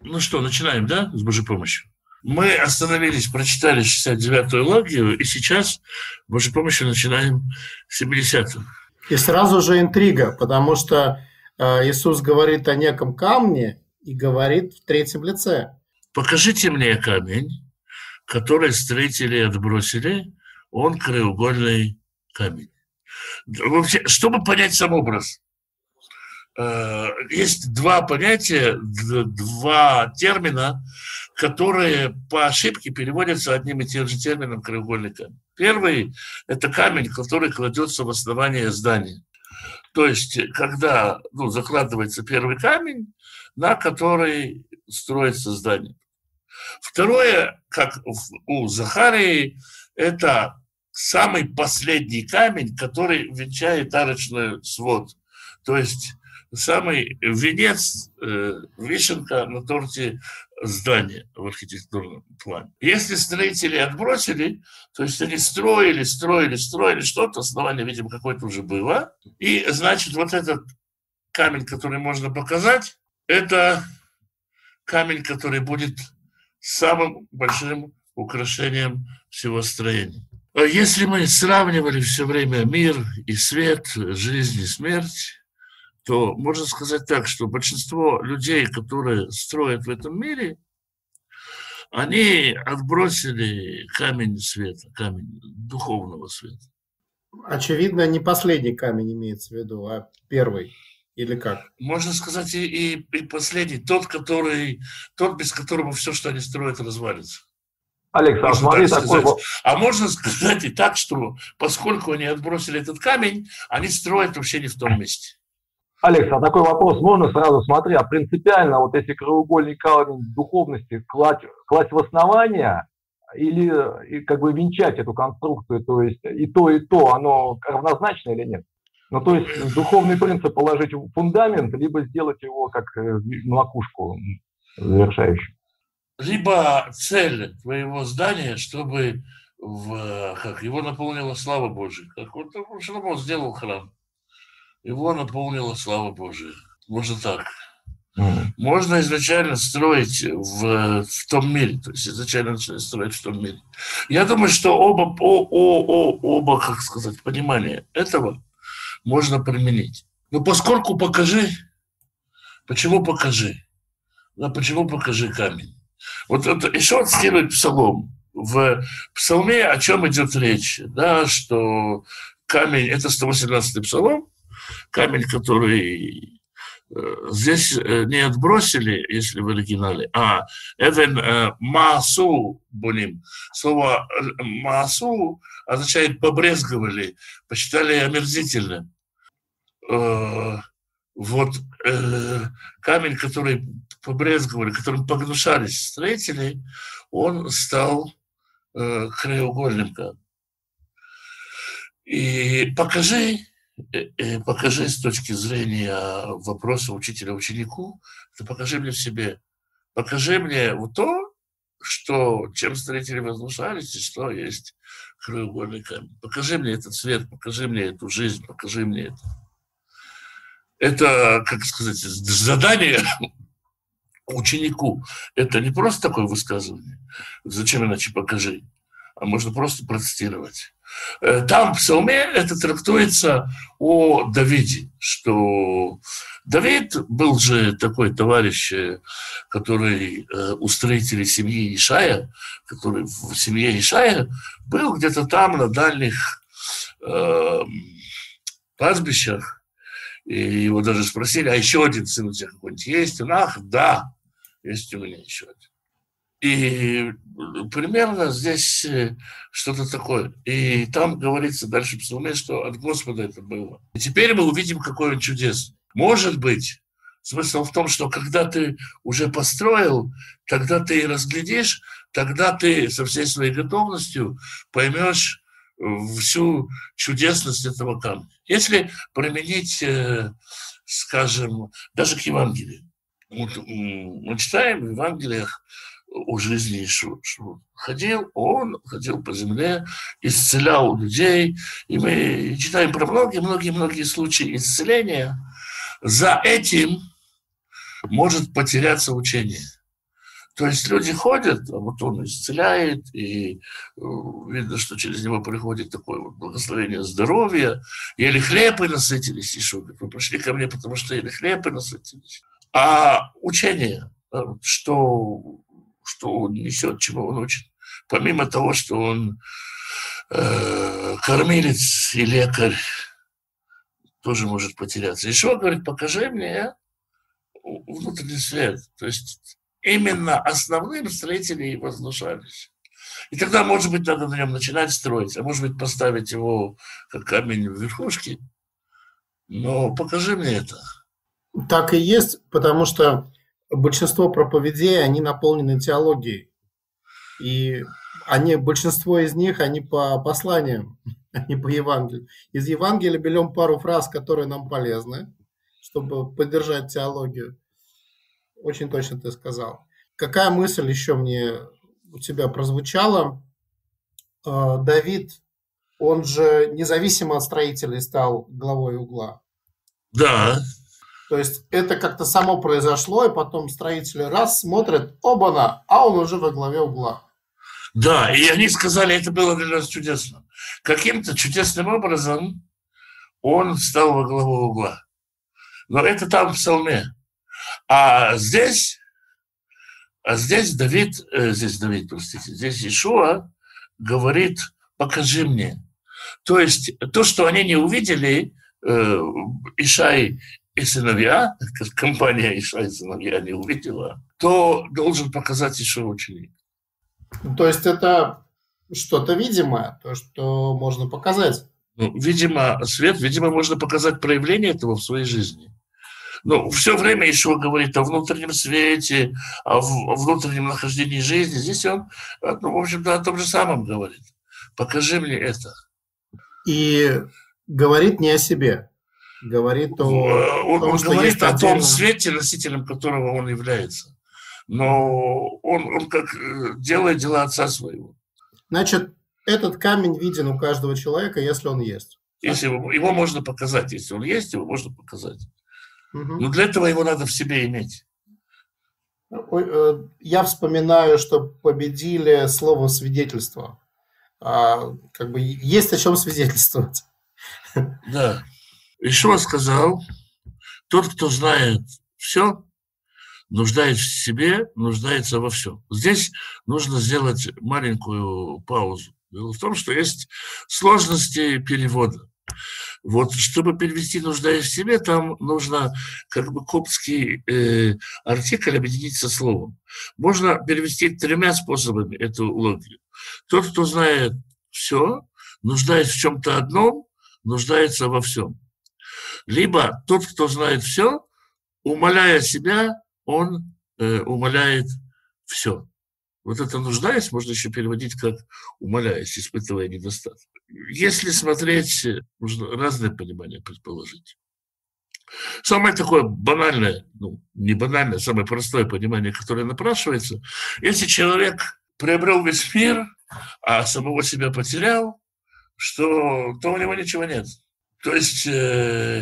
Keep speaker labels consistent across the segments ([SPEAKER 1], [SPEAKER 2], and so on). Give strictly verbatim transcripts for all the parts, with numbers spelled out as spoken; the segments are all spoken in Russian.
[SPEAKER 1] Ну что, начинаем, да, с Божьей помощью? Мы остановились, прочитали шестьдесят девятую логию, и сейчас, с Божьей помощью, начинаем семидесятую.
[SPEAKER 2] И сразу же интрига, потому что э, Иисус говорит о неком камне и говорит в третьем лице.
[SPEAKER 1] Покажите мне камень, который строители отбросили, он краеугольный камень. Вообще, чтобы понять сам образ, есть два понятия, два термина, которые по ошибке переводятся одним и тем же термином краеугольный камень. Первый – это камень, который кладется в основание здания. То есть, когда ну, закладывается первый камень, на который строится здание. Второе, как у Захарии, это самый последний камень, который венчает арочный свод. То есть самый венец, э, вишенка на торте здания в архитектурном плане. Если строители отбросили, то есть они строили, строили, строили что-то, основание, видимо, какое-то уже было, и, значит, вот этот камень, который можно показать, это камень, который будет самым большим украшением всего строения. Если мы сравнивали все время мир и свет, жизнь и смерть, то можно сказать так, что большинство людей, которые строят в этом мире, они отбросили камень света, камень духовного света.
[SPEAKER 2] Очевидно, не последний камень имеется в виду, а первый. Или как?
[SPEAKER 1] Можно сказать и, и, и последний, тот, который, тот, без которого все, что они строят, развалится.
[SPEAKER 3] Александр, смотри, такой...
[SPEAKER 1] А можно сказать и так, что поскольку они отбросили этот камень, они строят вообще не в том месте.
[SPEAKER 3] Алекс, а такой вопрос можно сразу, смотри, а принципиально вот если краеугольный камень духовности класть, класть в основание или и как бы венчать эту конструкцию, то есть и то, и то, оно равнозначно или нет? Ну, то есть духовный принцип положить в фундамент, либо сделать его как макушку завершающую.
[SPEAKER 1] Либо цель твоего здания, чтобы в, как, его наполнила слава Божия. Как вот Соломон сделал храм. Его наполнила слава Божия. Можно так. Mm-hmm. Можно изначально строить в, в том мире. То есть изначально начинать строить в том мире. Я думаю, что оба, о, о, о, оба, как сказать, понимания этого можно применить. Но поскольку покажи, почему покажи? Да, почему покажи камень? Вот это еще цитирует Псалом. В Псалме о чем идет речь? Да, что камень, это сто восемнадцатый Псалом, камень, который э, здесь э, не отбросили, если в оригинале, а «эвен э, маасу боним». Слово «маасу» означает «побрезговали», посчитали омерзительным. Э, вот э, камень, который побрезговали, которым погнушались строители, он стал э, краеугольным камнем. И покажи, э, покажи с точки зрения вопроса учителя ученику, ты покажи мне в себе, покажи мне вот то, что, чем строители возмущались, и что есть краеугольный камень. Покажи мне этот свет, покажи мне эту жизнь, покажи мне это. Это, как сказать, задание ученику. Это не просто такое высказывание. Зачем иначе покажи? А можно просто процитировать. Там в Псалме это трактуется о Давиде, что Давид был же такой товарищ, который у строителей семьи Ишая, который в семье Ишая был где-то там на дальних э, пастбищах. И его даже спросили, а еще один сын у тебя какой-нибудь есть? Он, ах, да, есть у меня еще один. И примерно здесь что-то такое. И там говорится дальше в Псалме, что от Господа это было. И теперь мы увидим, какой он чудесный. Может быть, смысл в том, что когда ты уже построил, тогда ты и разглядишь, тогда ты со всей своей готовностью поймешь всю чудесность этого камня. Если применить, скажем, даже к Евангелию. Мы читаем в Евангелиях о жизни Иешуа. Ходил, он ходил по земле, исцелял людей. И мы читаем про многие-многие-многие случаи исцеления. За этим может потеряться учение. То есть люди ходят, а вот он исцеляет, и видно, что через него приходит такое вот благословение здоровья. Ели хлеб и насытились. Ишуа говорит, вы пришли ко мне, потому что ели хлеб и насытились. А учение, что, что он несет, чему он учит, помимо того, что он э, кормилец и лекарь, тоже может потеряться. Ишуа говорит, покажи мне внутренний свет. То есть именно основным строители и возвышались. И тогда, может быть, надо на нем начинать строить, а может быть, поставить его как камень в верхушке. Но покажи мне это.
[SPEAKER 2] Так и есть, потому что большинство проповедей, они наполнены теологией. И они, большинство из них, они по посланиям, а не по Евангелию. Из Евангелия берем пару фраз, которые нам полезны, чтобы поддержать теологию. Очень точно ты сказал. Какая мысль еще мне у тебя прозвучала? Давид, он же независимо от строителей стал главой угла.
[SPEAKER 1] Да.
[SPEAKER 2] То есть это как-то само произошло, и потом строители раз смотрят, оба-на, а он уже во главе угла.
[SPEAKER 1] Да, и они сказали, это было для нас чудесно. Каким-то чудесным образом он стал во главу угла. Но это там в псалме. А здесь, а здесь Давид, э, здесь Давид, простите, здесь Ишуа говорит, покажи мне. То есть то, что они не увидели, э, Ишай и сыновья, компания Ишай и сыновья не увидела, то должен показать Ишуа ученик.
[SPEAKER 2] То есть это что-то видимое, то, что можно показать.
[SPEAKER 1] Ну, видимо, свет, видимо, можно показать проявление этого в своей жизни. Ну, все время Ишуа говорит о внутреннем свете, о внутреннем нахождении жизни. Здесь он, ну, в общем-то, о том же самом говорит. Покажи мне это.
[SPEAKER 2] И говорит не о себе. Говорит о,
[SPEAKER 1] он,
[SPEAKER 2] том,
[SPEAKER 1] он
[SPEAKER 2] что
[SPEAKER 1] говорит
[SPEAKER 2] есть
[SPEAKER 1] о
[SPEAKER 2] отдельно...
[SPEAKER 1] том свете, носителем которого он является. Но он, он как делает дела отца своего.
[SPEAKER 2] Значит, этот камень виден у каждого человека, если он есть.
[SPEAKER 1] Если его, его можно показать. Если он есть, его можно показать.
[SPEAKER 2] Угу.
[SPEAKER 1] Но для этого его надо в себе иметь.
[SPEAKER 2] Я вспоминаю, что победили словом свидетельство. А, как бы есть о чем свидетельствовать.
[SPEAKER 1] Да. Ишуа сказал, тот, кто знает все, нуждается в себе, нуждается во всем. Здесь нужно сделать маленькую паузу. Дело в том, что есть сложности перевода. Вот, чтобы перевести «нуждаясь в себе», там нужно как бы коптский э, артикль объединить со словом. Можно перевести тремя способами эту логику. Тот, кто знает все, нуждается в чем-то одном, нуждается во всем. Либо тот, кто знает все, умаляя себя, он э, умаляет все. Вот это «нуждаясь» можно еще переводить как «умаляясь», испытывая недостаток. Если смотреть, можно разные понимания предположить. Самое такое банальное, ну, не банальное, самое простое понимание, которое напрашивается, если человек приобрел весь мир, а самого себя потерял, что, то у него ничего нет. То есть э,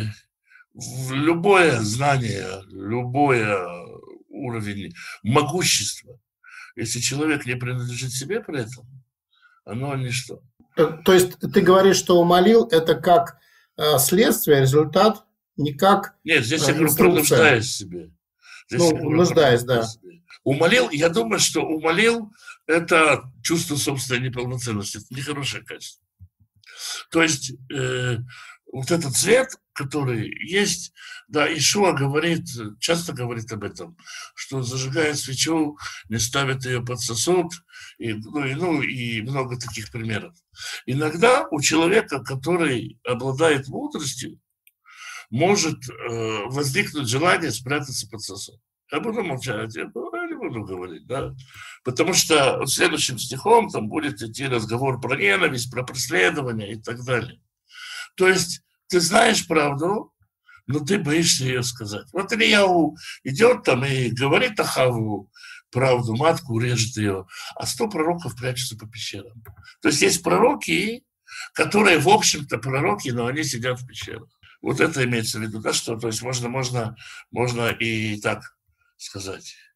[SPEAKER 1] любое знание, любое уровень могущества, если человек не принадлежит себе при этом, оно ничто.
[SPEAKER 2] То есть ты говоришь, что умолил это как э, следствие, результат, не как
[SPEAKER 1] Нет, здесь
[SPEAKER 2] э,
[SPEAKER 1] я говорю про нуждаясь в себе. Здесь
[SPEAKER 2] ну, нуждаясь, да.
[SPEAKER 1] Умолил, я думаю, что умолил – это чувство собственной неполноценности. Это нехорошее качество. То есть э, вот этот цвет, который есть, да, Ишуа говорит, часто говорит об этом, что зажигая свечу, не ставит ее под сосуд, и, ну, и, ну, и много таких примеров. Иногда у человека, который обладает мудростью, может э, возникнуть желание спрятаться под сосуд. Я буду молчать, я не буду говорить, да. Потому что следующим стихом там будет идти разговор про ненависть, про преследование и так далее. То есть ты знаешь правду, но ты боишься ее сказать. Вот Ильяу идет там и говорит Ахаву правду, матку режет ее, а сто пророков прячутся по пещерам. То есть есть пророки, которые, в общем-то, пророки, но они сидят в пещерах. Вот это имеется в виду, да, что, то есть можно, можно, можно и так сказать.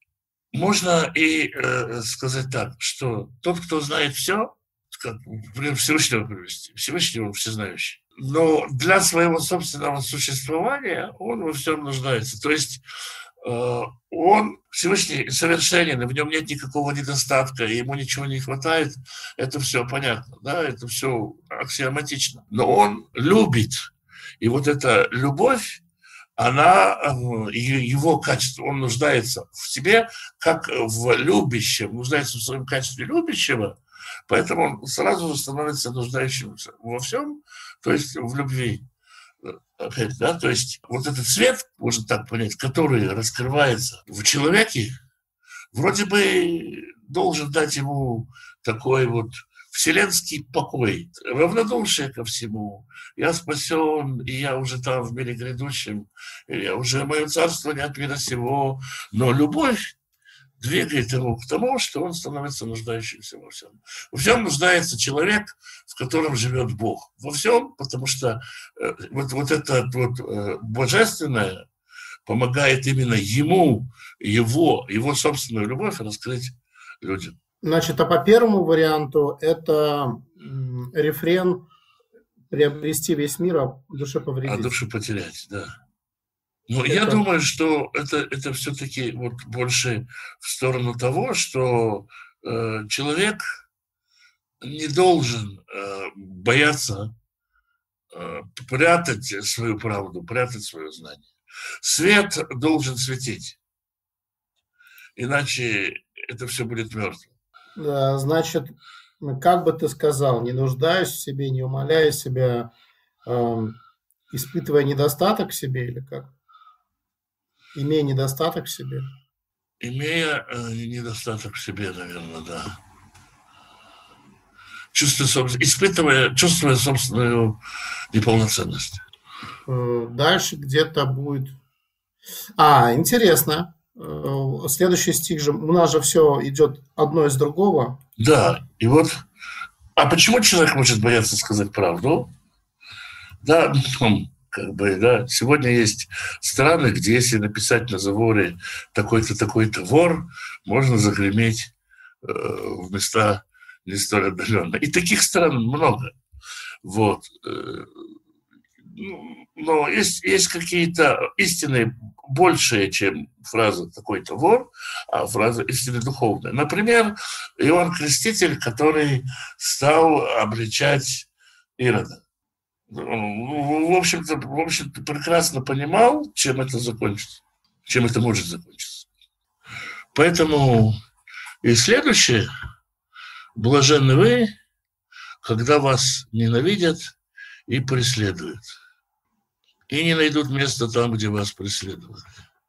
[SPEAKER 1] можно и э, сказать так, что тот, кто знает все, как пример Всевышнего привести, Всевышний он всезнающий, но для своего собственного существования он во всем нуждается. То есть э, он Всевышний совершенен, и в нем нет никакого недостатка, и ему ничего не хватает, это все понятно, да, это все аксиоматично. Но он любит, и вот эта любовь, она, его качество, он нуждается в себе, как в любящем, нуждается в своем качестве любящего, поэтому он сразу же становится нуждающимся во всем, то есть в любви. Опять, да, то есть вот этот свет, можно так понять, который раскрывается в человеке, вроде бы должен дать ему такой вот вселенский покой, равнодушие ко всему. Я спасен, и я уже там в мире грядущем, и я уже, мое царство не от мира сего. Но любовь двигает его к тому, что он становится нуждающимся во всем. Во всем нуждается человек, в котором живет Бог. Во всем, потому что э, вот, вот это вот, э, божественное помогает именно ему, его, его собственную любовь раскрыть людям.
[SPEAKER 2] Значит, а по первому варианту это рефрен «приобрести весь мир, а душе повредить».
[SPEAKER 1] А душу потерять, да. Но
[SPEAKER 2] это...
[SPEAKER 1] я думаю, что это, это все-таки вот больше в сторону того, что э, человек не должен э, бояться э, прятать свою правду, прятать свое знание. Свет должен светить, иначе это все будет мертвым.
[SPEAKER 2] Значит, как бы ты сказал, не нуждаясь в себе, не умаляя себя, э, испытывая недостаток в себе или как? Имея недостаток в себе?
[SPEAKER 1] Имея э, недостаток в себе, наверное, да. Чувствуя, испытывая, чувствуя собственную неполноценность.
[SPEAKER 2] Э, дальше где-то будет... А, интересно. Следующий стих же, у нас же все идет одно из другого.
[SPEAKER 1] Да, и вот, а почему человек может бояться сказать правду? Да, как бы, да, сегодня есть страны, где если написать на заборе такой-то, такой-то вор, можно загреметь э, в места не столь отдаленные. И таких стран много. Вот. Но есть, есть какие-то истины большие, чем фраза «такой-то вор», а фраза истины духовная. Например, Иоанн Креститель, который стал обличать Ирода. В общем-то, в общем-то, прекрасно понимал, чем это закончится, чем это может закончиться. Поэтому и следующее: блаженны вы, когда вас ненавидят и преследуют, и не найдут места там, где вас преследуют.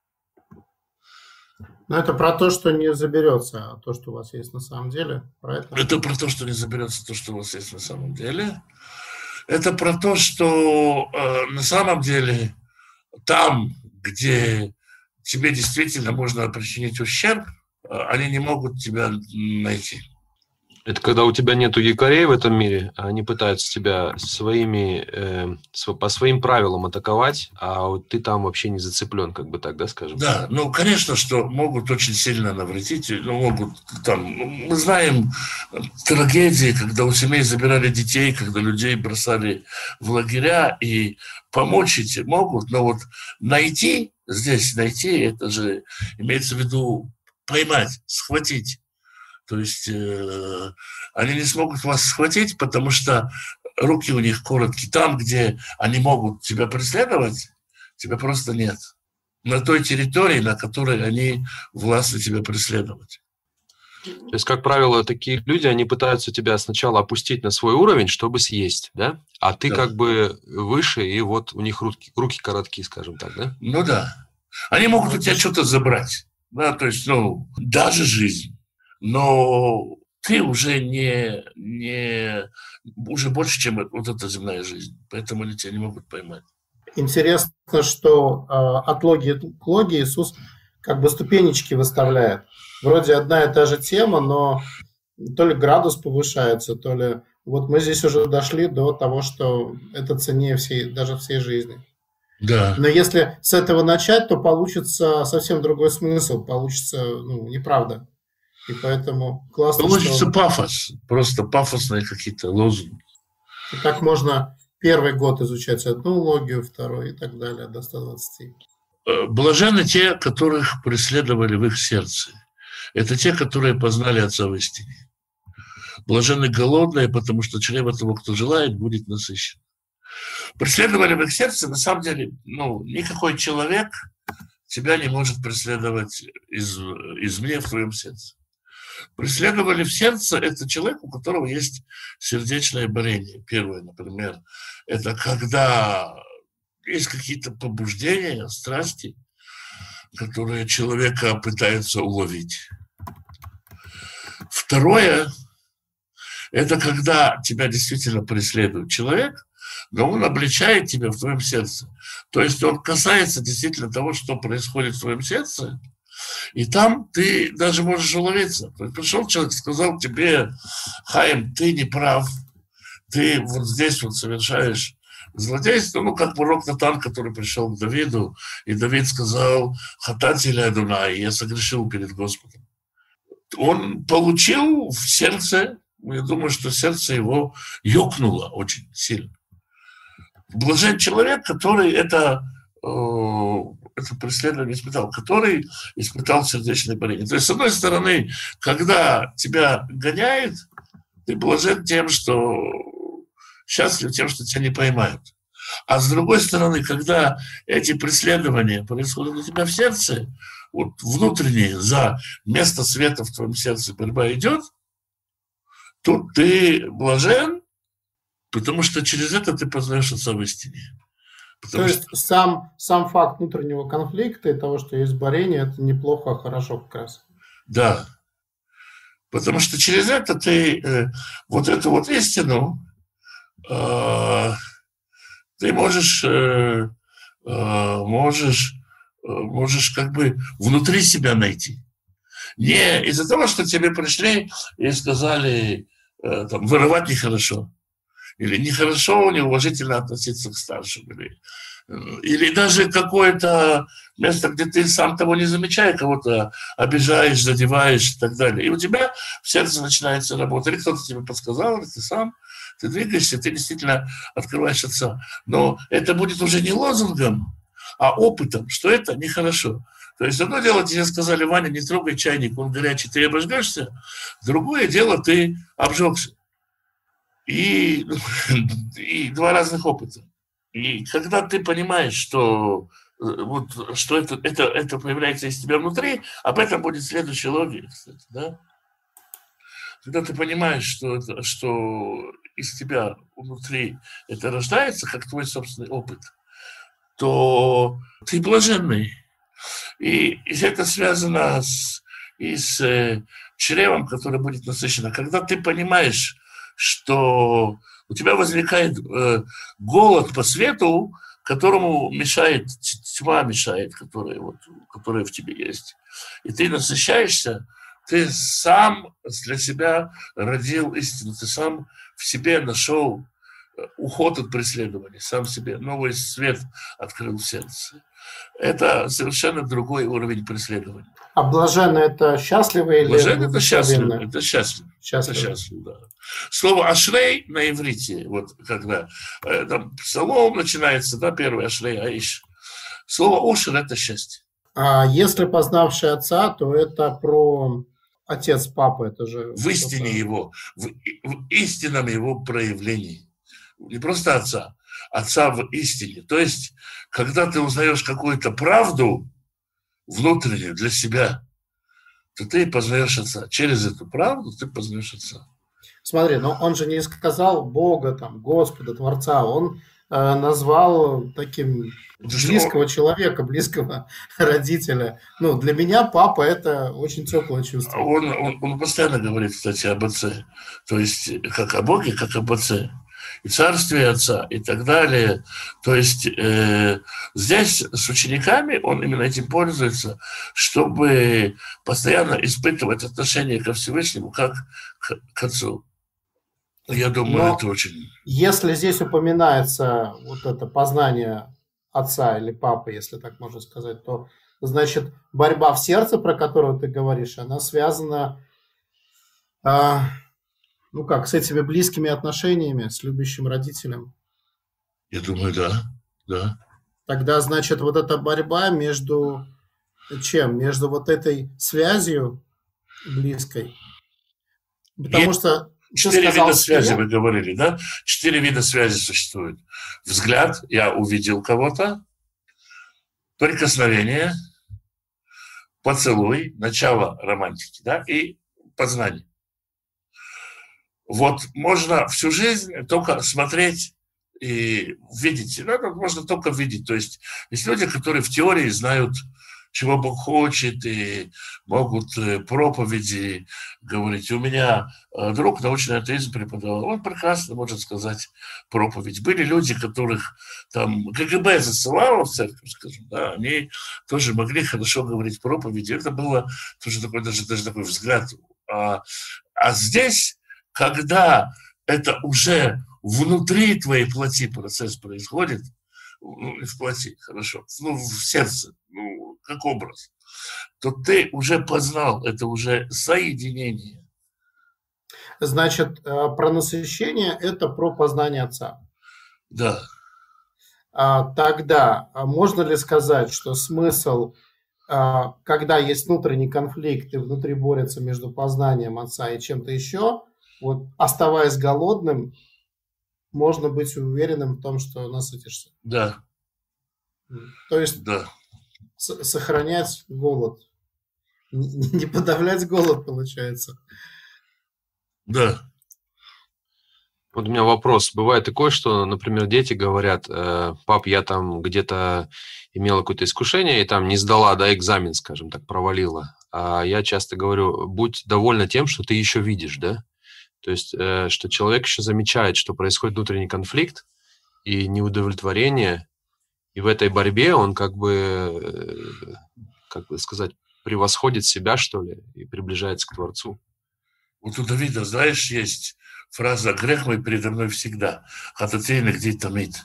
[SPEAKER 2] Но это про то, что не заберется, а то, что у вас есть на самом деле. Про это?
[SPEAKER 1] Это про то, что не заберется то, что у вас есть на самом деле. Это про то, что э, на самом деле там, где тебе действительно можно причинить ущерб, э, они не могут тебя найти.
[SPEAKER 4] Это когда у тебя нету якорей в этом мире, а они пытаются тебя своими, э, по своим правилам атаковать, а вот ты там вообще не зацеплен, как бы так, да, скажем?
[SPEAKER 1] Да, ну, конечно, что могут очень сильно навредить, ну, могут там, мы знаем трагедии, когда у семей забирали детей, когда людей бросали в лагеря, и помочь эти могут, но вот найти, здесь найти, это же имеется в виду поймать, схватить. То есть э, они не смогут вас схватить, потому что руки у них короткие. Там, где они могут тебя преследовать, тебя просто нет. На той территории, на которой они властны тебя преследовать.
[SPEAKER 4] То есть, как правило, такие люди, они пытаются тебя сначала опустить на свой уровень, чтобы съесть, да? А ты да. как бы выше, и вот у них руки, руки короткие, скажем так, да?
[SPEAKER 1] Ну да. Они могут у тебя что-то забрать. Да, то есть, ну, даже жизнь. Но ты уже не, не уже больше, чем вот эта земная жизнь. Поэтому они тебя не могут поймать.
[SPEAKER 2] Интересно, что э, от логии к логии Иисус как бы ступенечки выставляет. Вроде одна и та же тема, но то ли градус повышается, то ли... Вот мы здесь уже дошли до того, что это ценнее всей, даже всей жизни.
[SPEAKER 1] Да.
[SPEAKER 2] Но если с этого начать, то получится совсем другой смысл, получится, ну, неправда. И поэтому классно,
[SPEAKER 1] Получится
[SPEAKER 2] что...
[SPEAKER 1] пафос, просто пафосные какие-то лозунги.
[SPEAKER 2] И так можно первый год изучать одну логию, второй и так далее, до ста двадцати.
[SPEAKER 1] Блаженны те, которых преследовали в их сердце. Это те, которые познали Отца в истине. Блаженны голодные, потому что чрево того, кто желает, будет насыщен. Преследовали в их сердце, на самом деле, ну, никакой человек тебя не может преследовать из, извне в твоем сердце. Преследовали в сердце – это человек, у которого есть сердечное борение. Первое, например, это когда есть какие-то побуждения, страсти, которые человека пытаются уловить. Второе – это когда тебя действительно преследует человек, но он обличает тебя в твоем сердце. То есть он касается действительно того, что происходит в твоем сердце, и там ты даже можешь уловиться. Пришел человек, сказал тебе: Хаим, ты не прав, ты вот здесь вот совершаешь злодейство, ну, как пророк Натан, который пришел к Давиду, и Давид сказал: Хатати ля Адунай, я согрешил перед Господом. Он получил в сердце, я думаю, что сердце его ёкнуло очень сильно. Блажен человек, который это, э, это преследование испытал, который испытал сердечное борение. То есть, с одной стороны, когда тебя гоняет, ты блажен тем, что счастлив тем, что тебя не поймают. А с другой стороны, когда эти преследования происходят у тебя в сердце, вот внутреннее, за место света в твоем сердце борьба идет, тут ты блажен, потому что через это ты познаешь Отца в истине. Потому
[SPEAKER 2] То
[SPEAKER 1] что...
[SPEAKER 2] есть сам, сам факт внутреннего конфликта и того, что есть борение, это неплохо, хорошо как раз.
[SPEAKER 1] Да. Потому что через это ты э, вот эту вот истину э, ты можешь, э, э, можешь, э, можешь как бы внутри себя найти. Не из-за того, что тебе пришли и сказали, э, там, воровать нехорошо. Или нехорошо, неуважительно относиться к старшим, или, или даже какое-то место, где ты сам того не замечая, кого-то обижаешь, задеваешь и так далее. И у тебя в сердце начинается работа. Или кто-то тебе подсказал, или ты сам, ты двигаешься, ты действительно открываешь Отца. Но это будет уже не лозунгом, а опытом, что это нехорошо. То есть одно дело, тебе сказали: Ваня, не трогай чайник, он горячий, ты обожгаешься. Другое дело, ты обжегся. И, и два разных опыта. И когда ты понимаешь, что, вот, что это, это, это появляется из тебя внутри, об этом будет следующая логика, кстати, да? Когда ты понимаешь, что, это, что из тебя внутри это рождается, как твой собственный опыт, то ты блаженный. И, и это связано с, и с э, чревом, которое будет насыщено. Когда ты понимаешь, что у тебя возникает э, голод по свету, которому мешает, тьма мешает, которая, вот, которая в тебе есть. И ты насыщаешься, ты сам для себя родил истину, ты сам в себе нашел уход от преследования, сам себе новый свет открыл в сердце. Это совершенно другой уровень преследования.
[SPEAKER 2] А блаженно это счастливо или
[SPEAKER 1] блаженно это счастливо,
[SPEAKER 2] благословенно?
[SPEAKER 1] это счастливо.
[SPEAKER 2] Счастливо.
[SPEAKER 1] Это счастливо, да. Слово «ашрей» на иврите, вот когда э, там псалом начинается, да, первый «ашрей аиш». Слово «ошер» – это счастье.
[SPEAKER 2] А если познавший Отца, то это про отец, папа, это же...
[SPEAKER 1] В истине его, в, в истинном его проявлении. Не просто Отца, Отца в истине. То есть, когда ты узнаешь какую-то правду внутреннюю для себя, то ты познаешь Отца. Через эту правду ты познаешь Отца.
[SPEAKER 2] Смотри, но он же не сказал Бога, там, Господа, Творца. Он э, назвал таким близкого человека, близкого родителя. Ну, для меня папа – это очень теплое чувство.
[SPEAKER 1] Он, он, он постоянно говорит, кстати, об Отце. То есть, как о Боге, как об Отце. И царствие Отца, и так далее. То есть э, здесь с учениками он именно этим пользуется, чтобы постоянно испытывать отношение ко Всевышнему как к, к Отцу. Я думаю,
[SPEAKER 2] Но
[SPEAKER 1] это очень...
[SPEAKER 2] Если здесь упоминается вот это познание отца или папы, если так можно сказать, то, значит, борьба в сердце, про которую ты говоришь, она связана, а, ну как, с этими близкими отношениями, с любящим родителем.
[SPEAKER 1] Я думаю, да, да.
[SPEAKER 2] Тогда, значит, вот эта борьба между чем? Между вот этой связью близкой. Потому
[SPEAKER 1] Есть
[SPEAKER 2] что
[SPEAKER 1] четыре вида связи, вы говорили, да? Четыре вида связи существует. Взгляд, я увидел кого-то, прикосновение, поцелуй, начало романтики, да, и познание. Вот можно всю жизнь только смотреть и видеть. Ну, это можно только видеть. То есть есть люди, которые в теории знают, чего Бог хочет, и могут проповеди говорить. У меня друг научный атеизм преподавал, он прекрасно может сказать проповедь. Были люди, которых там КГБ засылало в церковь, скажем, да, они тоже могли хорошо говорить проповеди. Это было тоже такой, даже, даже такой взгляд. А, а здесь, когда это уже внутри твоей плоти процесс происходит, ну, не в плоти, хорошо, ну, в сердце, ну, как образ, то ты уже познал, это уже соединение.
[SPEAKER 2] Значит, про насыщение – это про познание Отца.
[SPEAKER 1] Да.
[SPEAKER 2] А, тогда можно ли сказать, что смысл, а, когда есть внутренний конфликт и внутри борются между познанием Отца и чем-то еще, вот, оставаясь голодным, можно быть уверенным в том, что насытишься?
[SPEAKER 1] Да.
[SPEAKER 2] То есть
[SPEAKER 1] да.
[SPEAKER 2] с- сохранять голод, не, не подавлять голод, получается.
[SPEAKER 1] Да.
[SPEAKER 4] Вот у меня вопрос. Бывает такое, что, например, дети говорят: э, пап, я там где-то имела какое-то искушение и там не сдала, да, экзамен, скажем так, провалила. А я часто говорю: будь довольна тем, что ты еще видишь, да? То есть, э, что человек еще замечает, что происходит внутренний конфликт и неудовлетворение, и в этой борьбе он как бы, э, как бы сказать, превосходит себя, что ли, и приближается к Творцу.
[SPEAKER 1] Вот у Давида, знаешь, есть фраза «грех мой передо мной всегда, хататейна где тамид».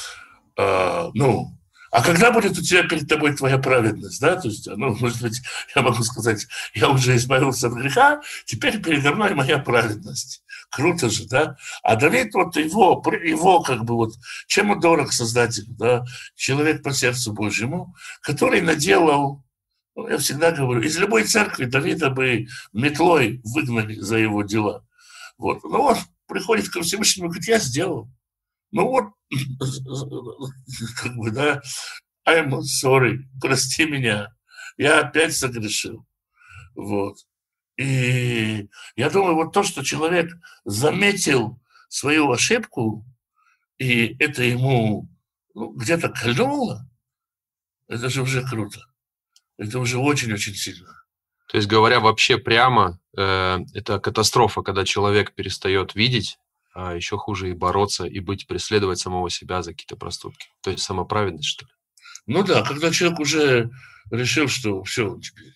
[SPEAKER 1] А, ну, а когда будет у тебя перед тобой твоя праведность, да? То есть, ну, может быть, я могу сказать, я уже избавился от греха, теперь передо мной моя праведность. Круто же, да? А Давид, вот его, его как бы вот, чем он дорог Создателю, да? Человек по сердцу Божьему, который наделал, ну, я всегда говорю, из любой церкви Давида бы метлой выгнали за его дела. Вот. Но он приходит ко Всевышнему и говорит: я сделал. Ну вот, как бы, да, I'm sorry, прости меня, я опять согрешил. Вот. И я думаю, вот то, что человек заметил свою ошибку, и это ему, ну, где-то кольнуло, это же уже круто. Это уже очень-очень сильно.
[SPEAKER 4] То есть, говоря вообще прямо, э, это катастрофа, когда человек перестает видеть, а еще хуже и бороться, и быть, преследовать самого себя за какие-то проступки. То есть самоправедность, что ли?
[SPEAKER 1] Ну да, когда человек уже решил, что все, он теперь.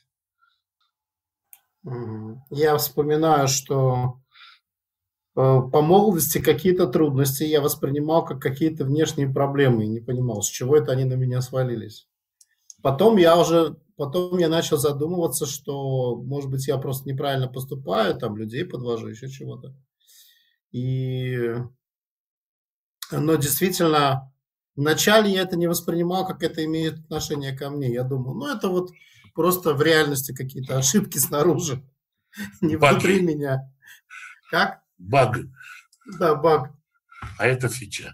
[SPEAKER 2] Я вспоминаю, что по молодости какие-то трудности я воспринимал как какие-то внешние проблемы и не понимал, с чего это они на меня свалились. Потом я уже, потом я начал задумываться, что, может быть, я просто неправильно поступаю, там людей подвожу, еще чего-то. И, но действительно, вначале я это не воспринимал, как это имеет отношение ко мне. Я думал, ну это вот просто в реальности какие-то ошибки снаружи, не
[SPEAKER 1] Баги.
[SPEAKER 2] внутри меня. Как?
[SPEAKER 1] Баг.
[SPEAKER 2] Да, баг.
[SPEAKER 1] А это фича.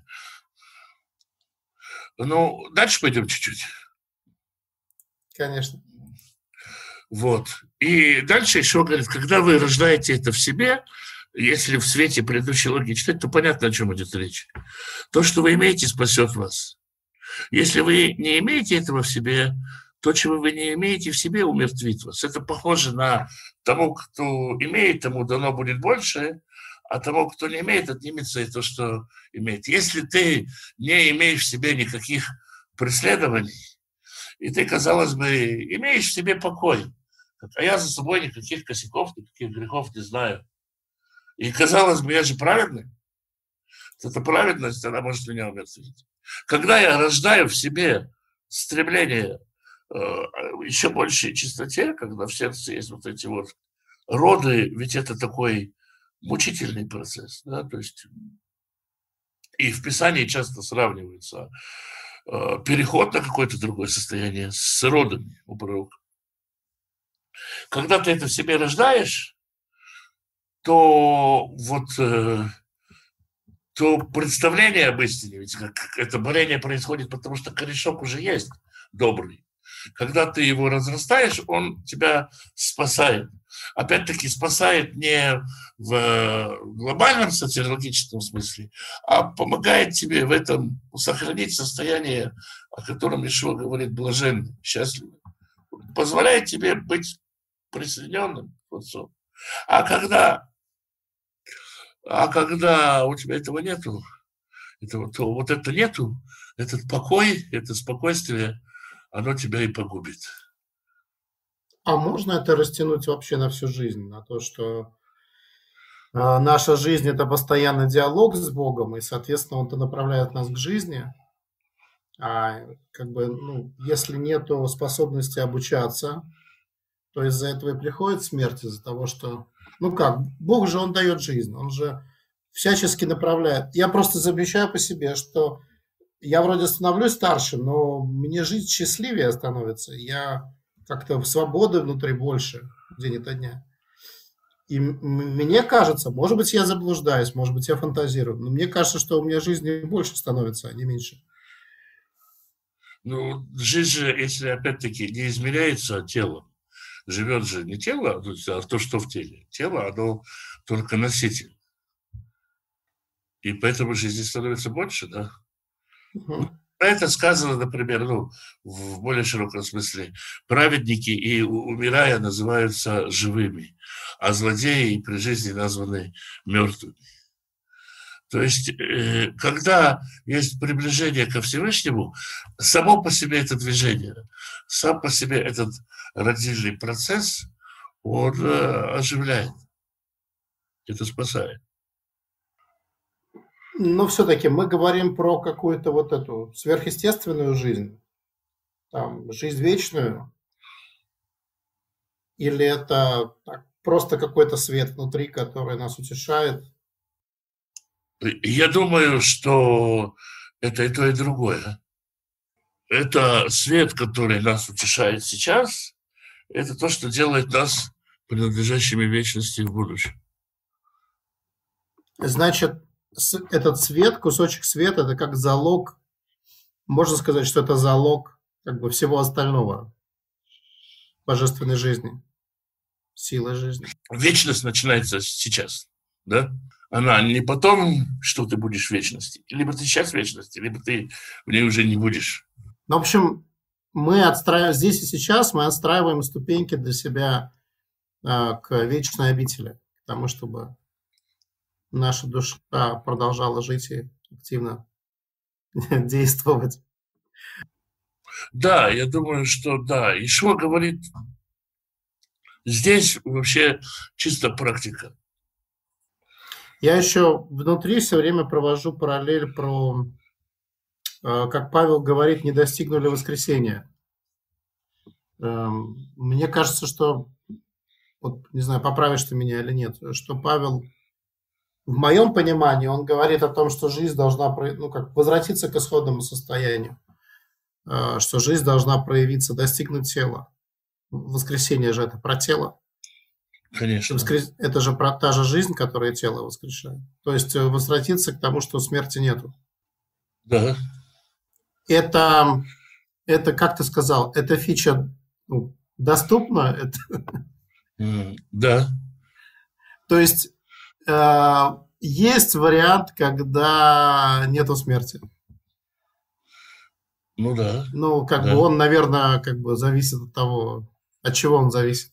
[SPEAKER 1] Ну, дальше пойдем чуть-чуть.
[SPEAKER 2] Конечно.
[SPEAKER 1] Вот. И дальше еще говорит, когда вы рождаете это в себе, если в свете предыдущей логики читать, то понятно, о чем идет речь. То, что вы имеете, спасет вас. Если вы не имеете этого в себе, то, чего вы не имеете в себе, умертвит вас. Это похоже на тому, кто имеет, тому дано будет больше, а тому, кто не имеет, отнимется и то, что имеет. Если ты не имеешь в себе никаких преследований, и ты, казалось бы, имеешь в себе покой, а я за собой никаких косяков, никаких грехов не знаю. И, казалось бы, я же праведный. Эта праведность, она может меня умертвить. Когда я рождаю в себе стремление э, еще большей чистоте, когда в сердце есть вот эти вот роды, ведь это такой мучительный процесс, да, то есть и в Писании часто сравнивается э, переход на какое-то другое состояние с родами у пророка. Когда ты это в себе рождаешь, то вот э, то представление об истине, ведь как это борение происходит, потому что корешок уже есть добрый. Когда ты его разрастаешь, он тебя спасает. Опять-таки спасает не в глобальном социологическом смысле, а помогает тебе в этом сохранить состояние, о котором Иешуа говорит, блаженным, счастливым. Позволяет тебе быть присоединенным к Отцу. А когда, а когда у тебя этого нету, этого, то вот это нету, этот покой, это спокойствие, оно тебя и погубит.
[SPEAKER 2] А можно это растянуть вообще на всю жизнь? На то, что э, наша жизнь – это постоянный диалог с Богом, и, соответственно, Он-то направляет нас к жизни. А как бы, ну, если нет способности обучаться, то из-за этого и приходит смерть, из-за того, что… Ну как, Бог же, Он дает жизнь, Он же всячески направляет. Я просто замечаю по себе, что я вроде становлюсь старше, но мне жизнь счастливее становится. Я как-то свободы внутри больше день ото дня. И мне кажется, может быть, я заблуждаюсь, может быть, я фантазирую, но мне кажется, что у меня жизни больше становится, а не меньше.
[SPEAKER 1] Ну, жизнь же, если опять-таки не измеряется телом, живет же не тело, а то, что в теле. Тело, оно только носитель. И поэтому жизни становится больше, да?
[SPEAKER 2] Угу.
[SPEAKER 1] Это сказано, например, ну, в более широком смысле. Праведники и умирая называются живыми, а злодеи при жизни названы мертвыми. То есть, когда есть приближение ко Всевышнему, само по себе это движение, сам по себе этот родильный процесс, он оживляет, это спасает.
[SPEAKER 2] Но все-таки мы говорим про какую-то вот эту сверхъестественную жизнь, там, жизнь вечную, или это так, просто какой-то свет внутри, который нас утешает?
[SPEAKER 1] Я думаю, что это и то, и другое. Это свет, который нас утешает сейчас, это то, что делает нас принадлежащими вечности в будущем.
[SPEAKER 2] Значит, этот свет, кусочек света, это как залог, можно сказать, что это залог как бы всего остального божественной жизни, силы жизни.
[SPEAKER 1] Вечность начинается сейчас, да? Она не потом, что ты будешь в вечности. Либо ты сейчас в вечности, либо ты в ней уже не будешь.
[SPEAKER 2] Ну, в общем, мы отстраиваем здесь и сейчас, мы отстраиваем ступеньки для себя э, к вечной обители, к тому, чтобы наша душа продолжала жить и активно действовать.
[SPEAKER 1] Да, я думаю, что да. Иешуа говорит, здесь вообще чисто практика.
[SPEAKER 2] Я еще внутри все время провожу параллель про, как Павел говорит, не достигнули воскресения. Мне кажется, что, вот, не знаю, поправишь ты меня или нет, что Павел, в моем понимании, он говорит о том, что жизнь должна, ну, как, возвратиться к исходному состоянию, что жизнь должна проявиться, достигнуть тела. Воскресение же это про тело.
[SPEAKER 1] Конечно.
[SPEAKER 2] Это же про та же жизнь, которая тело воскрешает. То есть возвратиться к тому, что смерти нету.
[SPEAKER 1] Да.
[SPEAKER 2] Это, это как ты сказал, эта фича, ну, доступна? Это...
[SPEAKER 1] Mm, да.
[SPEAKER 2] То есть э, есть вариант, когда нету смерти.
[SPEAKER 1] Ну да.
[SPEAKER 2] Ну, как
[SPEAKER 1] да.
[SPEAKER 2] бы он, наверное, как бы зависит от того, от чего он зависит.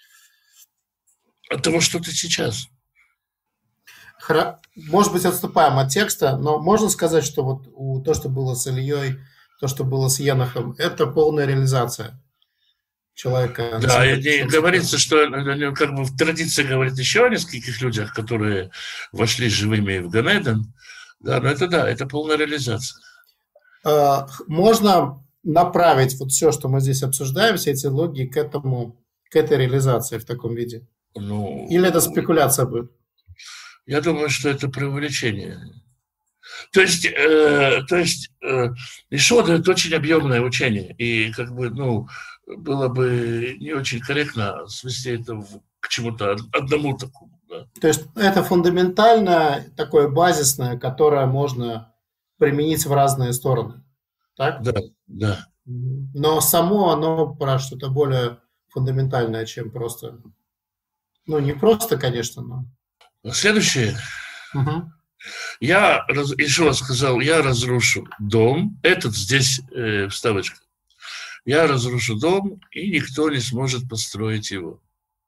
[SPEAKER 1] От того, что ты сейчас.
[SPEAKER 2] Хра... Может быть, отступаем от текста, но можно сказать, что вот у... то, что было с Ильей, то, что было с Енохом, это полная реализация человека.
[SPEAKER 1] Да, и говорится, что как бы в традиции говорит еще о нескольких людях, которые вошли живыми в Ганеден. Да, но это да, это полная реализация.
[SPEAKER 2] Можно направить вот все, что мы здесь обсуждаем, все эти логики к этому, к этой реализации в таком виде?
[SPEAKER 1] Ну,
[SPEAKER 2] Или это спекуляция будет?
[SPEAKER 1] Я думаю, что это преувеличение. То есть, э, то есть э, Ишод – это очень объемное учение, и как бы, ну, было бы не очень корректно свести это в, к чему-то одному такому. Да.
[SPEAKER 2] То есть это фундаментальное, такое базисное, которое можно применить в разные стороны, так?
[SPEAKER 1] Да, да.
[SPEAKER 2] Но само оно про что-то более фундаментальное, чем просто, ну, не просто, конечно, но...
[SPEAKER 1] Следующее.
[SPEAKER 2] Угу.
[SPEAKER 1] Я, еще раз сказал, я разрушу дом, этот здесь э, вставочка. Я разрушу дом, и никто не сможет построить его.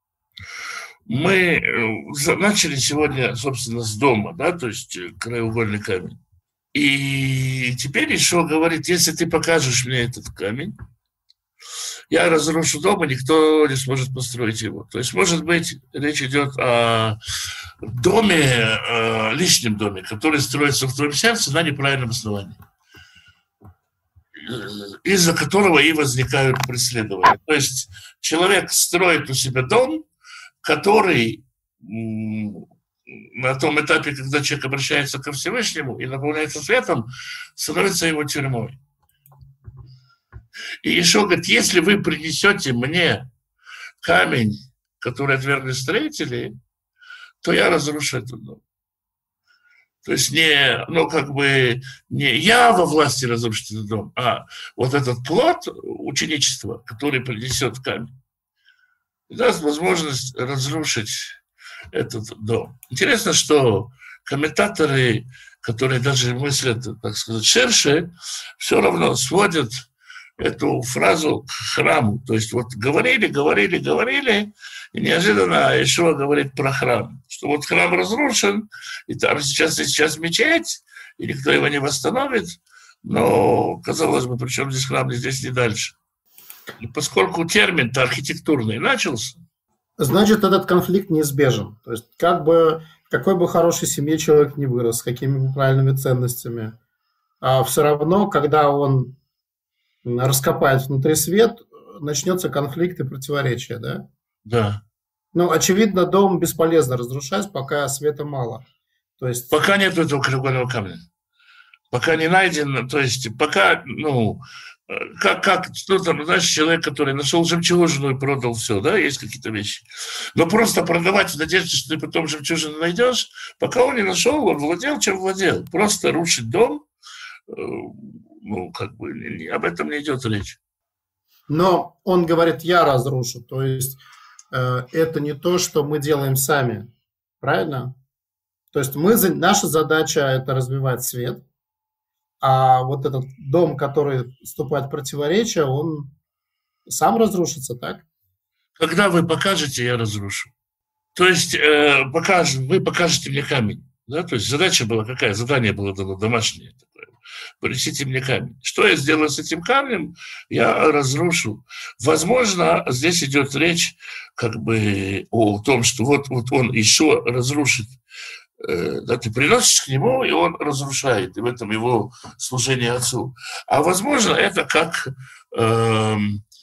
[SPEAKER 1] Мы начали сегодня, собственно, с дома, да, то есть краеугольный камень. И теперь еще говорит, если ты покажешь мне этот камень, я разрушу дом, и никто не сможет построить его. То есть, может быть, речь идет о доме, личном доме, который строится в твоем сердце на неправильном основании, из-за которого и возникают преследования. То есть человек строит у себя дом, который на том этапе, когда человек обращается ко Всевышнему и наполняется светом, становится его тюрьмой. И еще говорит, если вы принесете мне камень, который отвергли строители, то я разрушу этот дом. То есть не, ну, как бы, не я во власти разрушить этот дом, а вот этот плод ученичества, который принесет камень, даст возможность разрушить этот дом. Интересно, что комментаторы, которые даже мыслят, так сказать, ширше, все равно сводят эту фразу к храму. То есть вот говорили, говорили, говорили, и неожиданно Иешуа говорит про храм. Что вот храм разрушен, и там сейчас и сейчас мечеть, и никто его не восстановит. Но, казалось бы, при чем здесь храм, здесь не дальше. И поскольку термин-то архитектурный начался,
[SPEAKER 2] значит, этот конфликт неизбежен. То есть как бы, в какой бы хорошей семье человек не вырос, с какими бы правильными ценностями, а все равно, когда он раскопает внутри свет, начнется конфликт и противоречие, да?
[SPEAKER 1] Да.
[SPEAKER 2] Ну, очевидно, дом бесполезно разрушать, пока света мало. То есть...
[SPEAKER 1] Пока нет этого краеугольного камня. Пока не найден, то есть пока, ну, как, как ну, там, знаешь, человек, который нашел жемчужину и продал все, да, есть какие-то вещи. Но просто продавать в надежде, что ты потом жемчужину найдешь, пока он не нашел, он владел, чем владел. Просто рушить дом, ну, как бы, об этом не идет речь.
[SPEAKER 2] Но он говорит, я разрушу, то есть э, это не то, что мы делаем сами, правильно? То есть мы, наша задача – это развивать свет, а вот этот дом, который вступает в противоречие, он сам разрушится, так?
[SPEAKER 1] Когда вы покажете, я разрушу. То есть э, покаж, вы покажете мне камень. Да? То есть задача была какая? Задание было дано домашнее такое. Принесите мне камень. Что я сделаю с этим камнем? Я разрушу. Возможно, здесь идет речь как бы о том, что вот, вот он еще разрушит. Да, ты приносишь к нему, и он разрушает, и в этом его служение отцу. А возможно, это как, э,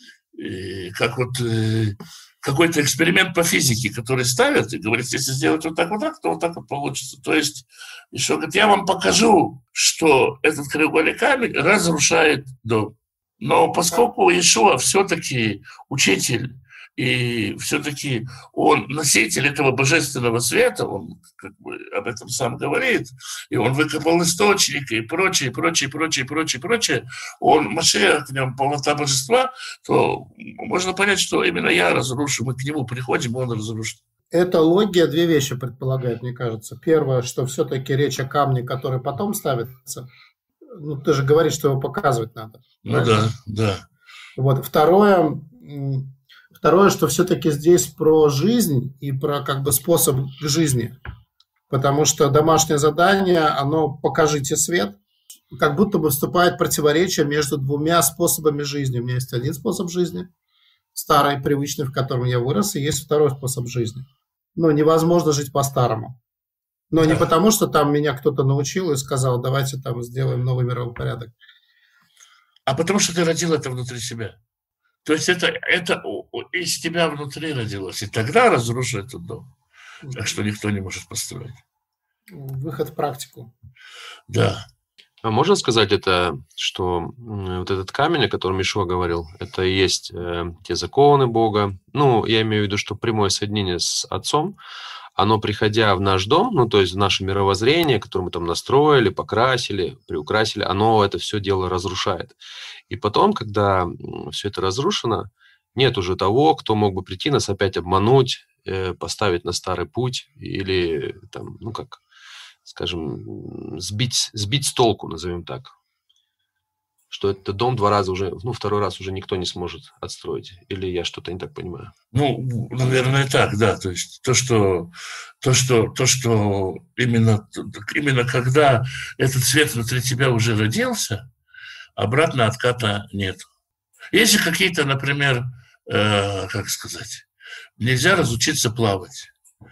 [SPEAKER 1] как вот э, какой-то эксперимент по физике, который ставят и говорят, если сделать вот так, вот так, то вот так вот получится. То есть, еще говорит, я вам покажу, что этот краеугольный камень разрушает дом. Но поскольку Иешуа все-таки учитель, и все-таки он носитель этого божественного света, он как бы об этом сам говорит, и он выкопал источник, и прочее, прочее, прочее, прочее, прочее, он, Машиах, в нем полнота божества, то можно понять, что именно я разрушу, мы к нему приходим, он разрушит.
[SPEAKER 2] Эта логия две вещи предполагает, мне кажется. Первое, что все-таки речь о камне, который потом ставится. Ну, ты же говоришь, что его показывать надо.
[SPEAKER 1] Ну
[SPEAKER 2] правильно?
[SPEAKER 1] да, да.
[SPEAKER 2] Вот. Второе... Второе, что все-таки здесь про жизнь и про как бы способ к жизни. Потому что домашнее задание, оно «покажите свет», как будто бы вступает противоречие между двумя способами жизни. У меня есть один способ жизни, старый, привычный, в котором я вырос, и есть второй способ жизни. Но невозможно жить по-старому. Но не потому, что там меня кто-то научил и сказал, давайте там сделаем новый мировой порядок.
[SPEAKER 1] А потому что ты родил это внутри себя. То есть это, это из тебя внутри родилось. И тогда разрушу этот дом. Так что никто не может построить.
[SPEAKER 2] Выход в практику.
[SPEAKER 1] Да.
[SPEAKER 4] А можно сказать это, что вот этот камень, о котором Ишуа говорил, это и есть э, те законы Бога. Ну, я имею в виду, что прямое соединение с Отцом, оно, приходя в наш дом, ну, то есть в наше мировоззрение, которое мы там настроили, покрасили, приукрасили, оно это все дело разрушает. И потом, когда все это разрушено, нет уже того, кто мог бы прийти нас опять обмануть, э, поставить на старый путь или, там, ну, как, скажем, сбить, сбить с толку, назовем так. Что этот дом два раза уже, ну, второй раз уже никто не сможет отстроить. Или я что-то не так понимаю?
[SPEAKER 1] Ну, наверное, так, да. То есть то, что, то, что, то, что именно, именно когда этот свет внутри тебя уже родился, обратно отката нет. Есть какие-то, например, э, как сказать, нельзя разучиться плавать.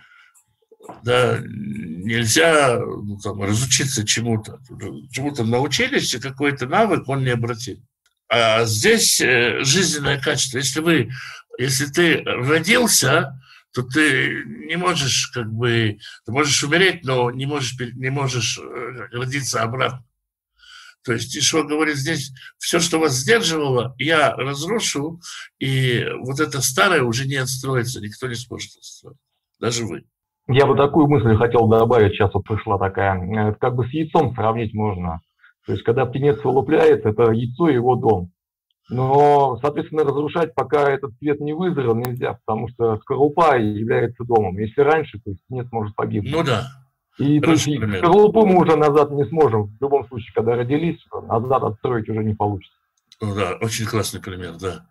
[SPEAKER 1] Да, нельзя ну, там, разучиться чему-то. Чему-то научились, и какой-то навык он необратим. А здесь жизненное качество. Если вы, если ты родился, то ты не можешь, как бы, ты можешь умереть, но не можешь, не можешь родиться обратно. То есть Ишуа говорит здесь, все, что вас сдерживало, я разрушу, и вот это старое уже не отстроится, никто не сможет отстроить, даже вы.
[SPEAKER 3] Я бы такую мысль хотел добавить, сейчас вот пришла такая, это как бы с яйцом сравнить можно. То есть, когда птенец вылупляется, это яйцо и его дом. Но, соответственно, разрушать, пока этот цвет не вызрел, нельзя, потому что скорлупа является домом. Если раньше, то есть птенец может погибнуть.
[SPEAKER 1] Ну да.
[SPEAKER 3] И то есть, скорлупу мы уже назад не сможем. В любом случае, когда родились, назад отстроить уже не получится.
[SPEAKER 1] Ну да, очень классный пример, да.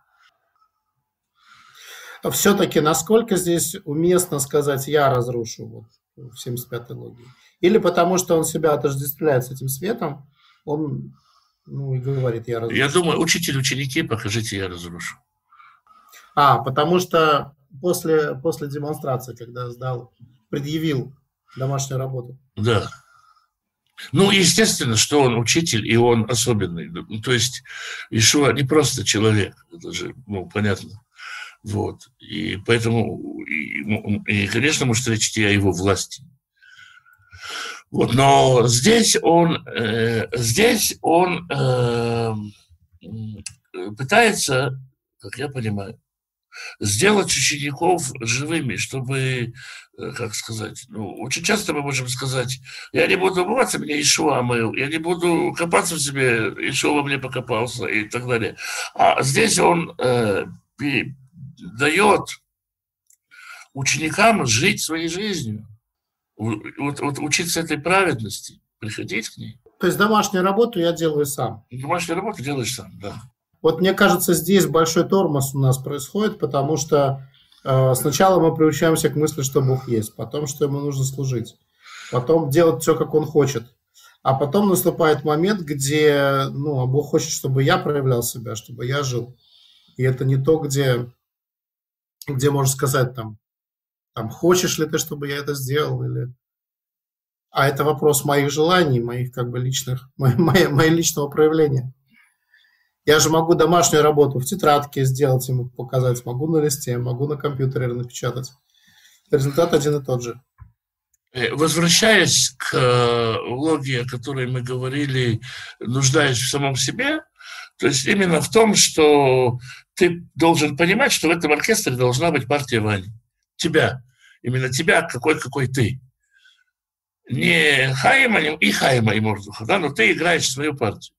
[SPEAKER 2] Все-таки насколько здесь уместно сказать «я разрушу» вот, в семьдесят пятой логии? Или потому что он себя отождествляет с этим светом, он ну, и говорит «я разрушу».
[SPEAKER 1] Я думаю, учитель, ученики, покажите «я разрушу».
[SPEAKER 2] А, потому что после, после демонстрации, когда сдал, предъявил домашнюю работу.
[SPEAKER 1] Да. Ну, естественно, что он учитель, и он особенный. То есть Ишуа не просто человек, это же, ну, понятно. Вот. И поэтому, и, и, конечно, может речь идти о его власти. Вот. Но здесь он, э, здесь он э, пытается, как я понимаю, сделать учеников живыми, чтобы, как сказать, ну, очень часто мы можем сказать, я не буду умываться, меня Ишуа омыл, я не буду копаться в себе, Ишуа во мне покопался и так далее. А здесь он э, дает ученикам жить своей жизнью, вот, вот учиться этой праведности, приходить к ней.
[SPEAKER 2] То есть домашнюю работу я делаю сам.
[SPEAKER 1] Домашнюю работу делаешь сам, да.
[SPEAKER 2] Вот мне кажется, здесь большой тормоз у нас происходит, потому что э, сначала мы приучаемся к мысли, что Бог есть, потом, что ему нужно служить, потом делать все, как он хочет. А потом наступает момент, где ну, Бог хочет, чтобы я проявлял себя, чтобы я жил. И это не то, где, где можно сказать, там, там, хочешь ли ты, чтобы я это сделал, или... А это вопрос моих желаний, моих как бы личных, моего личного проявления. Я же могу домашнюю работу в тетрадке сделать, ему показать, могу на листе, могу на компьютере напечатать. Результат один и тот же.
[SPEAKER 1] Возвращаясь к логике, о которой мы говорили, нуждаясь в самом себе, то есть именно в том, что ты должен понимать, что в этом оркестре должна быть партия Вани. Тебя. Именно тебя, какой, какой ты. Не Хаима, и Хаима, и Мордуха, да, но ты играешь свою партию.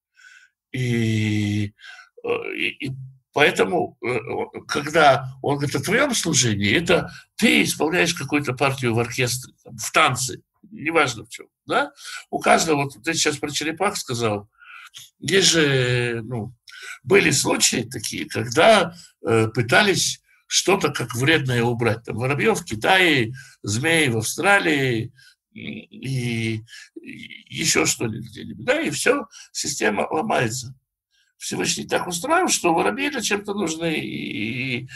[SPEAKER 1] И, и, и поэтому, когда он говорит о твоем служении, это ты исполняешь какую-то партию в оркестре, там, в танце, неважно в чем. Да? У каждого, вот ты сейчас про черепах сказал, есть же, ну, были случаи такие, когда э, пытались что-то как вредное убрать. Там воробьев в Китае, змей в Австралии, и еще что-нибудь где-нибудь, да, и все, система ломается. Всевышний так устроил, что воробьи для чем-то нужны, и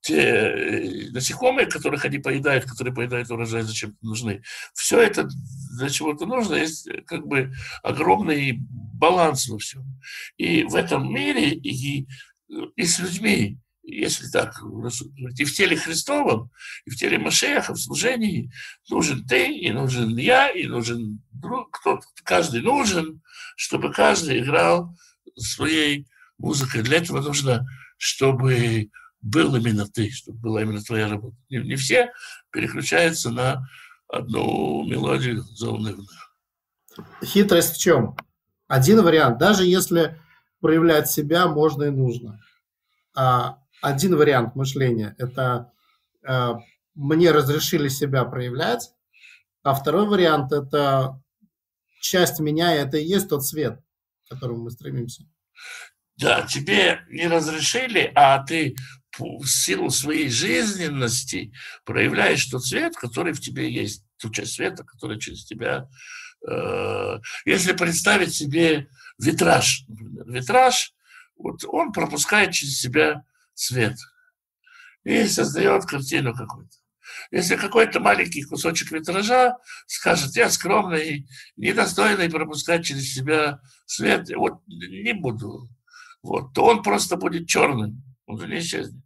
[SPEAKER 1] те насекомые, которых они поедают, которые поедают урожай, зачем нужны. Все это для чего-то нужно, есть как бы огромный баланс во всем. И в этом мире, и, и с людьми, если так говорить, и в теле Христовом, и в теле Машеха, в служении нужен ты, и нужен я, и нужен друг, кто-то, каждый нужен, чтобы каждый играл своей музыкой. Для этого нужно, чтобы был именно ты, чтобы была именно твоя работа. Не, не все переключаются на одну мелодию заунывную.
[SPEAKER 2] Хитрость в чем? Один вариант. Даже если проявлять себя можно и нужно. А один вариант мышления – это э, мне разрешили себя проявлять, а второй вариант – это часть меня, и это и есть тот свет, к которому мы стремимся.
[SPEAKER 1] Да, тебе не разрешили, а ты в силу своей жизненности проявляешь тот свет, который в тебе есть, ту часть света, которая через тебя. Э, если представить себе витраж, например, витраж, вот он пропускает через себя свет и создает картину какую-то. Если какой-то маленький кусочек витража скажет, я скромный, недостойный пропускать через себя свет, вот не буду, вот, то он просто будет черным, он же не исчезнет.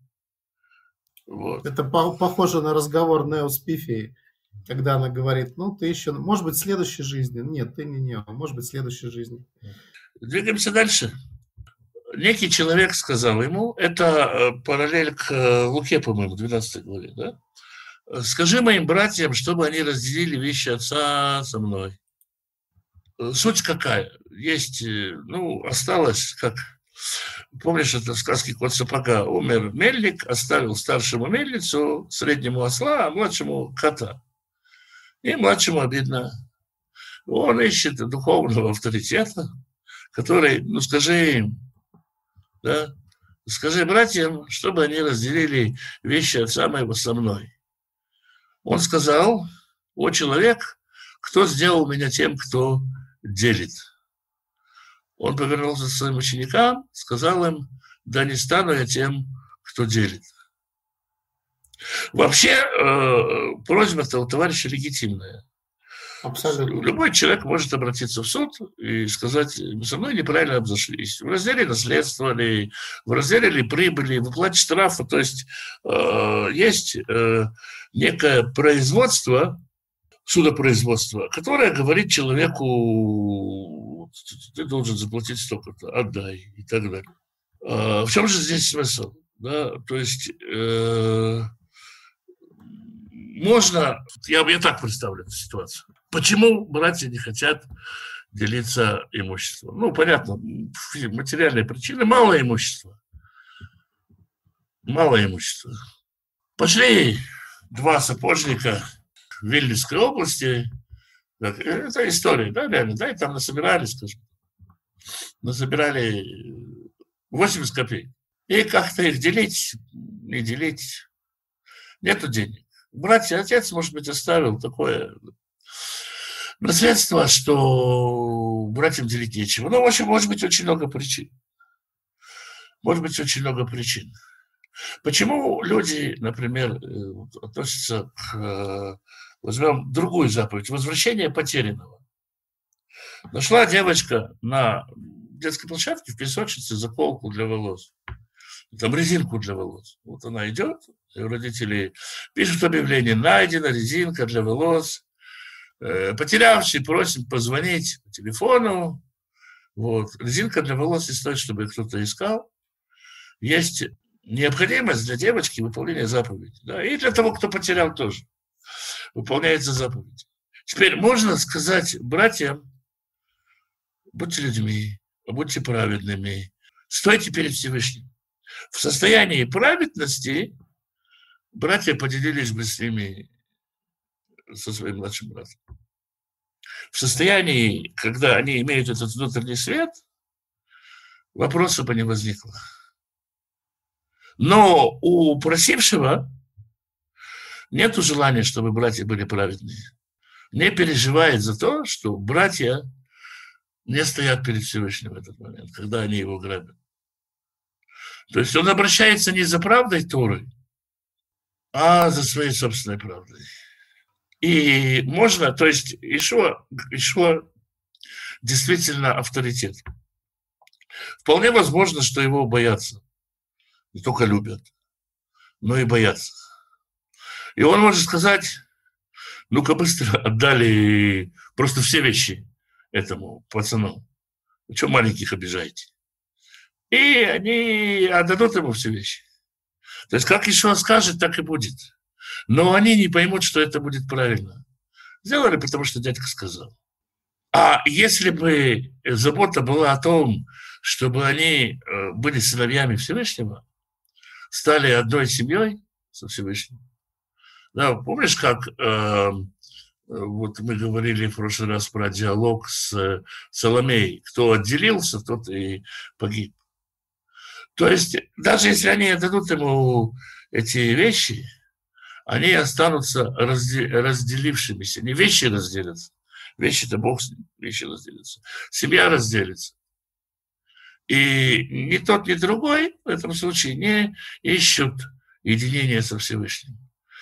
[SPEAKER 1] Вот.
[SPEAKER 2] Это по- похоже на разговор Нео с Пифией, когда она говорит, ну, ты еще, может быть, в следующей жизни. Нет, ты не Нео, может быть, в следующей жизни.
[SPEAKER 1] Двигаемся дальше. Некий человек сказал ему, это параллель к Луке, по-моему, двенадцатой главе, да? Скажи моим братьям, чтобы они разделили вещи отца со мной. Суть какая? Есть, ну, осталось, как, помнишь, это в сказке «Кот сапога». Умер мельник, оставил старшему мельницу, среднему осла, а младшему кота. И младшему обидно. Он ищет духовного авторитета, который, ну, скажи им, да, скажи братьям, чтобы они разделили вещи отца моего со мной. Он сказал, о, человек, кто сделал меня тем, кто делит? Он повернулся к своим ученикам, сказал им, да не стану я тем, кто делит. Вообще, э, просьба-то у товарища легитимная.
[SPEAKER 2] Абсолютно.
[SPEAKER 1] Любой человек может обратиться в суд и сказать, мы со мной неправильно обошлись. В разделе наследства ли, в разделе прибыли, в уплате штрафа. То есть э, есть э, некое производство, судопроизводство, которое говорит человеку, ты должен заплатить столько-то, отдай и так далее. Э, в чем же здесь смысл? Да? То есть э, можно, я, я так представлю эту ситуацию. Почему братья не хотят делиться имуществом? Ну, понятно, материальные причины, мало имущества. Мало имущества. Пошли два сапожника в Вильнюсской области. Это история, да, реально, да, и там насобирали, скажем. Насобирали восемьдесят копеек. И как-то их делить, не делить. Нету денег. Братья, отец, может быть, оставил такое наследство, что братьям делить нечего. Ну, в общем, может быть, очень много причин. Может быть, очень много причин. Почему люди, например, относятся к, возьмем другую заповедь, возвращение потерянного. Нашла девочка на детской площадке в песочнице заколку для волос. Там резинку для волос. Вот она идет, и родители пишут объявление, найдена резинка для волос. Потерявший просим позвонить по телефону. Вот. Резинка для волос не стоит, чтобы кто-то искал. Есть необходимость для девочки выполнения заповеди. Да? И для того, кто потерял тоже. Выполняется заповедь. Теперь можно сказать братьям, будьте людьми, будьте праведными, стойте перед Всевышним. В состоянии праведности братья поделились бы с ними, со своим младшим братом. В состоянии, когда они имеют этот внутренний свет, вопроса бы не возникло. Но у просившего нет желания, чтобы братья были праведные. Не переживает за то, что братья не стоят перед Всевышним в этот момент, когда они его грабят. То есть он обращается не за правдой Торы, а за своей собственной правдой. И можно, то есть Иешуа, Иешуа действительно авторитет. Вполне возможно, что его боятся. Не только любят, но и боятся. И он может сказать, ну-ка быстро отдали просто все вещи этому пацану. Вы что маленьких обижаете? И они отдадут ему все вещи. То есть как Иешуа скажет, так и будет. Но они не поймут, что это будет правильно. Сделали, потому что дядька сказал. А если бы забота была о том, чтобы они были сыновьями Всевышнего, стали одной семьей со Всевышним. Да, помнишь, как э, вот мы говорили в прошлый раз про диалог с Соломеей. Кто отделился, тот и погиб. То есть даже если они отдадут ему эти вещи, они останутся разделившимися. Не вещи разделятся. Вещи-то Бог с ним, вещи разделятся. Семья разделится. И ни тот, ни другой в этом случае не ищут единения со Всевышним.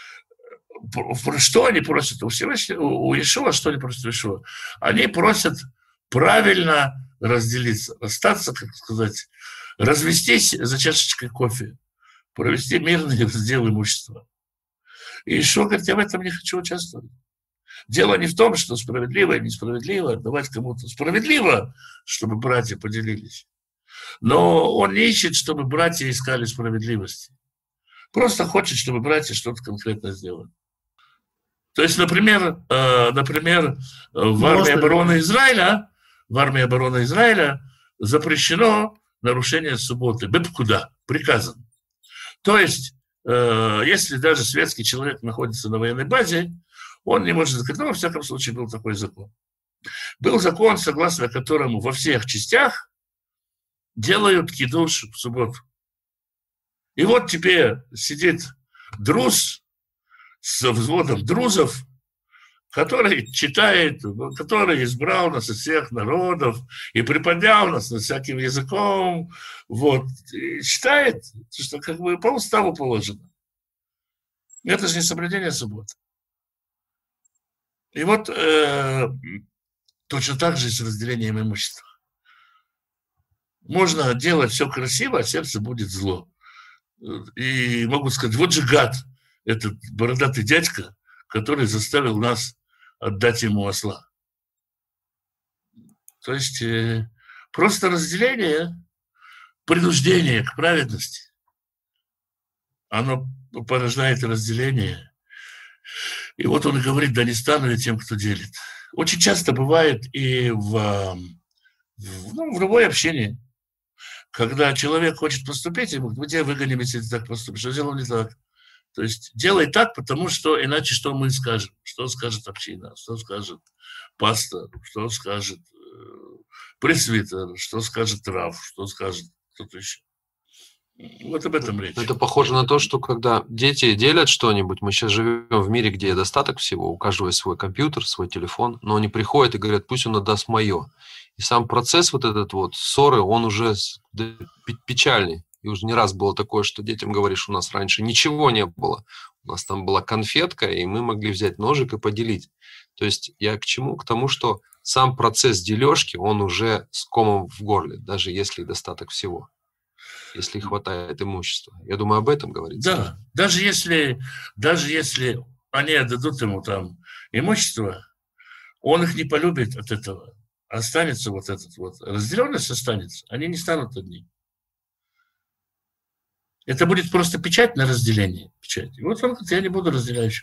[SPEAKER 1] Что они просят у Всевышнего, у Иешуа, что они просят у Иешуа? Они просят правильно разделиться, расстаться, как сказать, развестись за чашечкой кофе, провести мирный раздел имущества. И Иешуа говорит, я в этом не хочу участвовать. Дело не в том, что справедливо и несправедливо отдавать кому-то. Справедливо, чтобы братья поделились. Но он не ищет, чтобы братья искали справедливости. Просто хочет, чтобы братья что-то конкретно сделали. То есть, например, э, например в армии обороны Израиля, в армии обороны Израиля запрещено нарушение субботы. Бепкуда, приказано. То есть, э, если даже светский человек находится на военной базе, он не может сказать, ну, во всяком случае, был такой закон. Был закон, согласно которому во всех частях делают кидуш в субботу. И вот теперь сидит друз с взводом друзов, который читает, который избрал нас из всех народов и приподнял нас над всяким языком, вот, и читает, что как бы по уставу положено. Это же не соблюдение субботы. И вот э, точно так же с разделением имущества. Можно делать все красиво, а сердце будет зло. И могут сказать, вот же гад, этот бородатый дядька, который заставил нас отдать ему осла. То есть э, просто разделение, принуждение к праведности, оно порождает разделение. И вот он и говорит, да не стану я тем, кто делит. Очень часто бывает и в, в, ну, в любой общении, когда человек хочет поступить, ему говорят, мы тебя выгоним, если ты так поступишь. Что сделал не так? То есть делай так, потому что иначе что мы скажем? Что скажет община? Что скажет пастор? Что скажет э, пресвитер? Что скажет рав? Что скажет кто-то еще? Вот об этом речь.
[SPEAKER 4] Это похоже на то, что когда дети делят что-нибудь, мы сейчас живем в мире, где достаток всего, у каждого есть свой компьютер, свой телефон, но они приходят и говорят, пусть он отдаст мое. И сам процесс вот этот вот ссоры, он уже печальный. И уже не раз было такое, что детям говоришь, у нас раньше ничего не было. У нас там была конфетка, и мы могли взять ножик и поделить. То есть я к чему? К тому, что сам процесс дележки, он уже с комом в горле, даже если достаток всего. Если хватает имущества. Я думаю, об этом говорится.
[SPEAKER 1] Да, даже если, даже если они отдадут ему там имущество, он их не полюбит от этого. Останется вот этот вот, разделенность останется, они не станут одни. Это будет просто печать на разделение. Печать. И вот он говорит, я не буду разделяющим.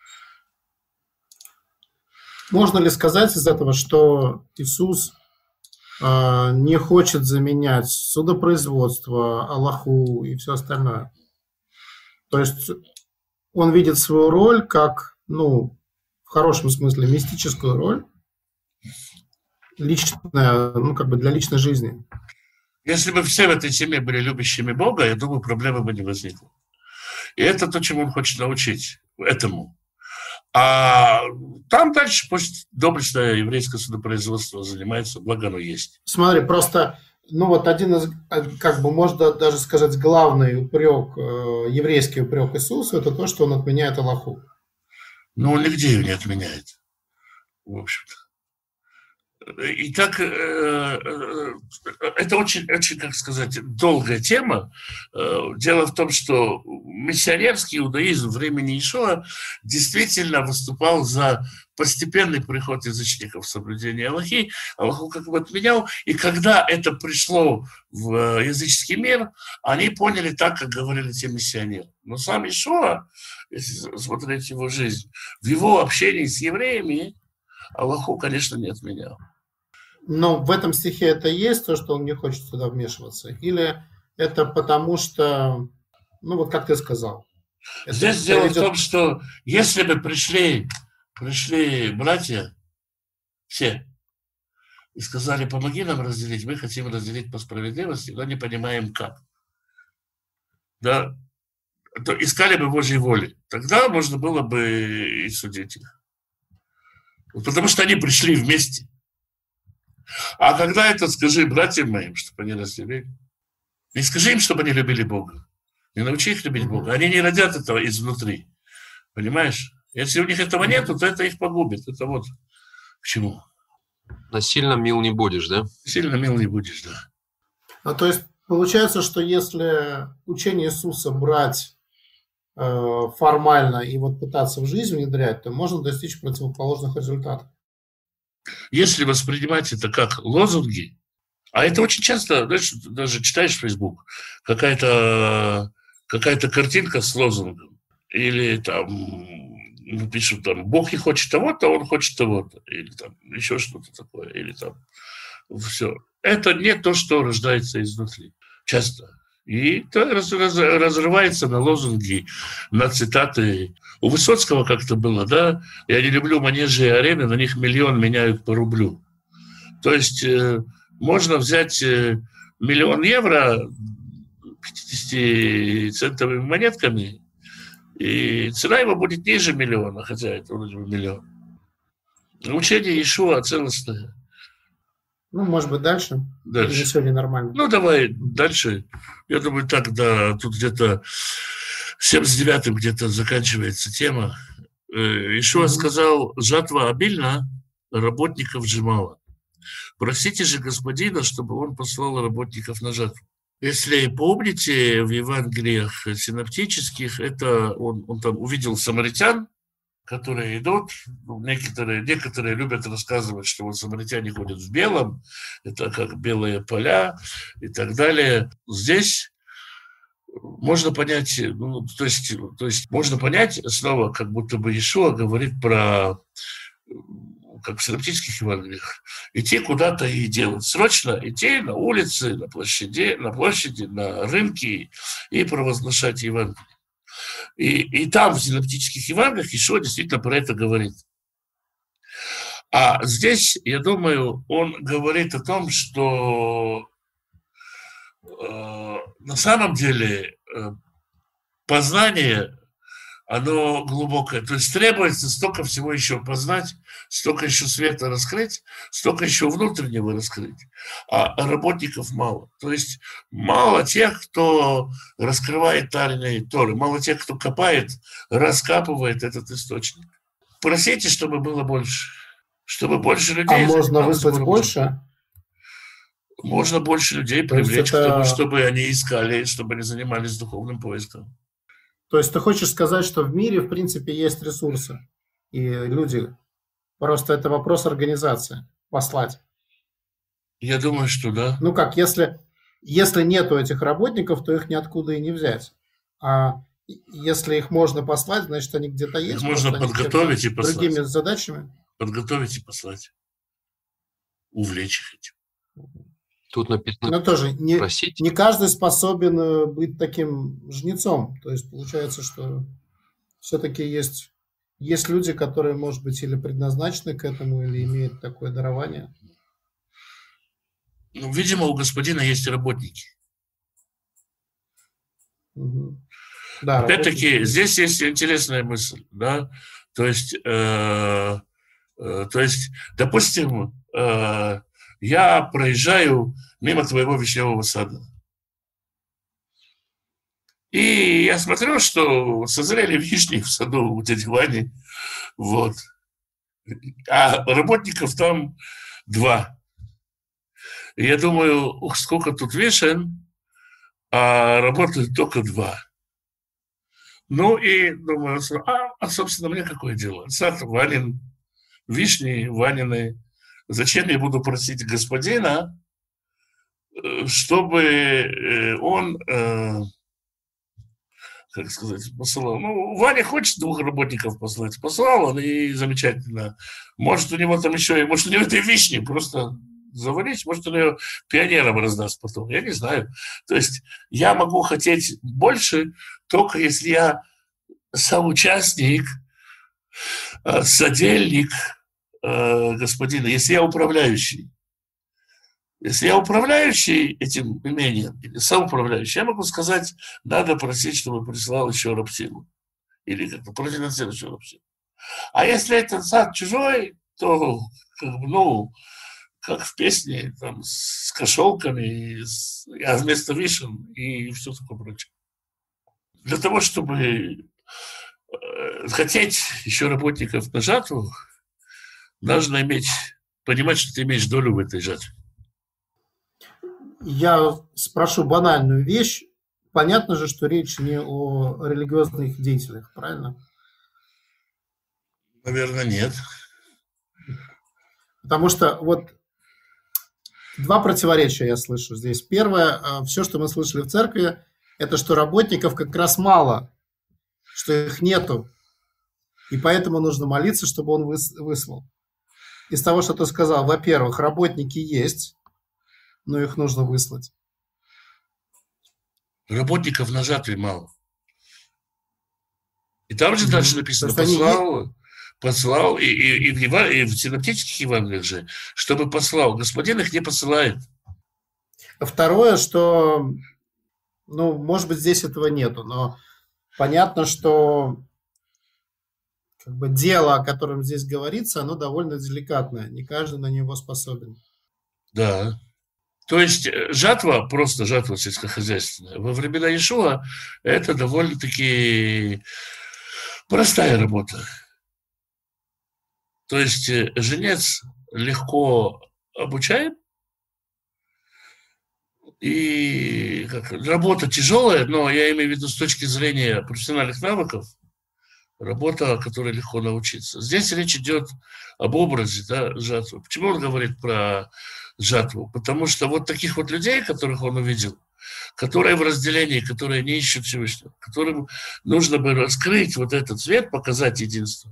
[SPEAKER 2] Можно ли сказать из этого, что Иисус э, не хочет заменять судопроизводство, Аллаху и все остальное? То есть он видит свою роль как, ну, в хорошем смысле, мистическую роль, личная, ну, как бы для личной жизни.
[SPEAKER 1] Если бы все в этой семье были любящими Бога, я думаю, проблемы бы не возникло. И это то, чему он хочет научить, этому. А там дальше пусть доблестное еврейское судопроизводство занимается, благо оно есть.
[SPEAKER 2] Смотри, просто ну вот один из, как бы можно даже сказать, главный упрек, э, еврейский упрек Иисусу, это то, что он отменяет Аллаху.
[SPEAKER 1] Но он нигде ее не отменяет, в общем-то. Итак, это очень, очень, как сказать, долгая тема. Дело в том, что миссионерский иудаизм времени Иешуа действительно выступал за постепенный приход язычников в соблюдение Аллахи. Аллаху как бы отменял. И когда это пришло в языческий мир, они поняли так, как говорили те миссионеры. Но сам Иешуа, если смотреть его жизнь, в его общении с евреями Аллаху, конечно, не отменял.
[SPEAKER 2] Но в этом стихе это есть, то, что он не хочет сюда вмешиваться? Или это потому что, ну вот как ты сказал?
[SPEAKER 1] Здесь дело приведет... в том, что если бы пришли, пришли братья, все, и сказали, помоги нам разделить, мы хотим разделить по справедливости, но не понимаем как. Да? То искали бы Божьей воли. Тогда можно было бы и судить их. Потому что они пришли вместе. А когда это скажи братьям моим, чтобы они разделили. Не скажи им, чтобы они любили Бога. Не научи их любить Бога. Они не родят этого изнутри. Понимаешь? Если у них этого нету, то это их погубит. Это вот к чему.
[SPEAKER 4] Насильно мил не будешь, да?
[SPEAKER 1] Сильно мил не будешь, да.
[SPEAKER 2] А то есть получается, что если учение Иисуса брать э, формально и вот пытаться в жизнь внедрять, то можно достичь противоположных результатов.
[SPEAKER 1] Если воспринимать это как лозунги, а это очень часто, знаешь, даже читаешь Facebook, какая-то какая-то картинка с лозунгом, или там ну, пишут там Бог не хочет того-то, он хочет того-то, или там еще что-то такое, или там все. Это не то, что рождается изнутри. Часто. И это раз, раз, разрывается на лозунги, на цитаты. У Высоцкого как-то было, да? Я не люблю манежи и арены, на них миллион меняют по рублю. То есть э, можно взять э, миллион евро пятидесятицентовыми монетками, и цена его будет ниже миллиона, хотя это вроде бы миллион. Учение Иешуа целостное.
[SPEAKER 2] Ну, может быть, дальше?
[SPEAKER 1] Дальше.
[SPEAKER 2] Или сегодня нормально?
[SPEAKER 1] Ну, давай дальше. Я думаю, так, да, тут где-то семьдесят девятым где-то заканчивается тема. Иешуа mm-hmm. сказал, жатва обильна, работников же мало. Просите же Господина, чтобы он послал работников на жатву. Если помните, в Евангелиях синоптических, это он, он там увидел самаритян, которые идут, ну, некоторые, некоторые любят рассказывать, что вот самаритяне ходят в белом, это как белые поля и так далее. Здесь можно понять, ну, то есть, то есть можно понять снова, как будто бы Иешуа говорит про, как в синоптических Евангелиях, идти куда-то и делать. Срочно идти на улицы, на площади, на площади, на рынки и провозглашать Евангелие. И, и там, в синоптических Евангелиях, Иешуа действительно про это говорит. А здесь, я думаю, он говорит о том, что э, на самом деле э, познание, оно глубокое. То есть требуется столько всего еще познать, столько еще света раскрыть, столько еще внутреннего раскрыть. А работников мало. То есть мало тех, кто раскрывает тайны Торы, мало тех, кто копает, раскапывает этот источник. Просите, чтобы было больше. Чтобы больше людей...
[SPEAKER 2] А можно выслать больше?
[SPEAKER 1] Можно больше людей привлечь, это... чтобы они искали, чтобы они занимались духовным поиском.
[SPEAKER 2] То есть ты хочешь сказать, что в мире, в принципе, есть ресурсы, и люди, просто это вопрос организации, послать.
[SPEAKER 1] Я думаю, что да.
[SPEAKER 2] Ну как, если, если нету этих работников, то их ниоткуда и не взять. А если их можно послать, значит, они где-то есть.
[SPEAKER 1] Их можно подготовить и послать.
[SPEAKER 2] Другими задачами.
[SPEAKER 1] Подготовить и послать. Увлечь их этим.
[SPEAKER 4] Тут написано,
[SPEAKER 2] но тоже не,
[SPEAKER 4] просить.
[SPEAKER 2] не каждый способен быть таким жнецом. То есть получается, что все-таки есть, есть люди, которые, может быть, или предназначены к этому, или имеют такое дарование.
[SPEAKER 1] Ну, видимо, у Господина есть работники.
[SPEAKER 2] Угу. Да,
[SPEAKER 1] опять-таки,
[SPEAKER 2] работники.
[SPEAKER 1] Здесь есть интересная мысль. Да? То есть, э, э, то есть допустим, э, я проезжаю мимо твоего вишневого сада. И я смотрю, что созрели вишни в саду у дяди Вани. Вот. А работников там два. И я думаю, ух, сколько тут вишен, а работают только два. Ну и думаю, а, а собственно, мне какое дело? Сад Ванин, вишни Ванины. Зачем я буду просить господина, чтобы он... как сказать, посылал. Ну, Ваня хочет двух работников послать. Послал он, и замечательно. Может, у него там еще, может, у него этой вишни просто завалить, может, он ее пионерам раздаст потом. Я не знаю. То есть я могу хотеть больше, только если я соучастник, содельник господина, если я управляющий. Если я управляющий этим имением, или соуправляющий, я могу сказать, надо просить, чтобы прислал еще рабсилу. Или как-то профинансировать еще рабсилу. А если этот сад чужой, то, как бы, ну, как в песне, там, с кошелками, с, а вместо вишен и все такое прочее. Для того, чтобы э, хотеть еще работников на жатву, нужно иметь, понимать, что ты имеешь долю в этой жатве.
[SPEAKER 2] Я спрошу банальную вещь. Понятно же, что речь не о религиозных деятелях, правильно?
[SPEAKER 1] Наверное, нет.
[SPEAKER 2] Потому что вот два противоречия я слышу здесь. Первое, все, что мы слышали в церкви, это что работников как раз мало, что их нету. И поэтому нужно молиться, чтобы он выслал. Из того, что ты сказал, во-первых, работники есть, но их нужно выслать. Работников
[SPEAKER 1] на жатве мало. И там же дальше написано, послал, они... послал, и, и, и, в Ев... и в синоптических Евангелиях же, чтобы послал. Господин их не посылает.
[SPEAKER 2] Второе, что, ну, может быть, здесь этого нету, но понятно, что как бы дело, о котором здесь говорится, оно довольно деликатное. Не каждый на него способен.
[SPEAKER 1] Да. То есть жатва, просто жатва сельскохозяйственная, во времена Иешуа это довольно-таки простая работа. То есть жнец легко обучаем, и как, работа тяжелая, но я имею в виду с точки зрения профессиональных навыков, работа, которой легко научиться. Здесь речь идет об образе, да, жатвы. Почему он говорит про жатву? Потому что вот таких вот людей, которых он увидел, которые в разделении, которые не ищут Всевышнего, которым нужно бы раскрыть вот этот свет, показать единство.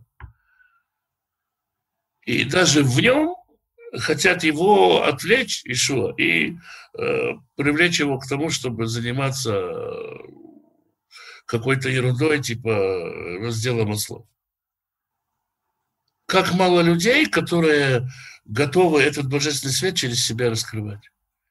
[SPEAKER 1] И даже в нем хотят его отвлечь, Иешуа, и э, привлечь его к тому, чтобы заниматься какой-то ерундой, типа раздела маслов. Как мало людей, которые готовы этот божественный свет через себя раскрывать.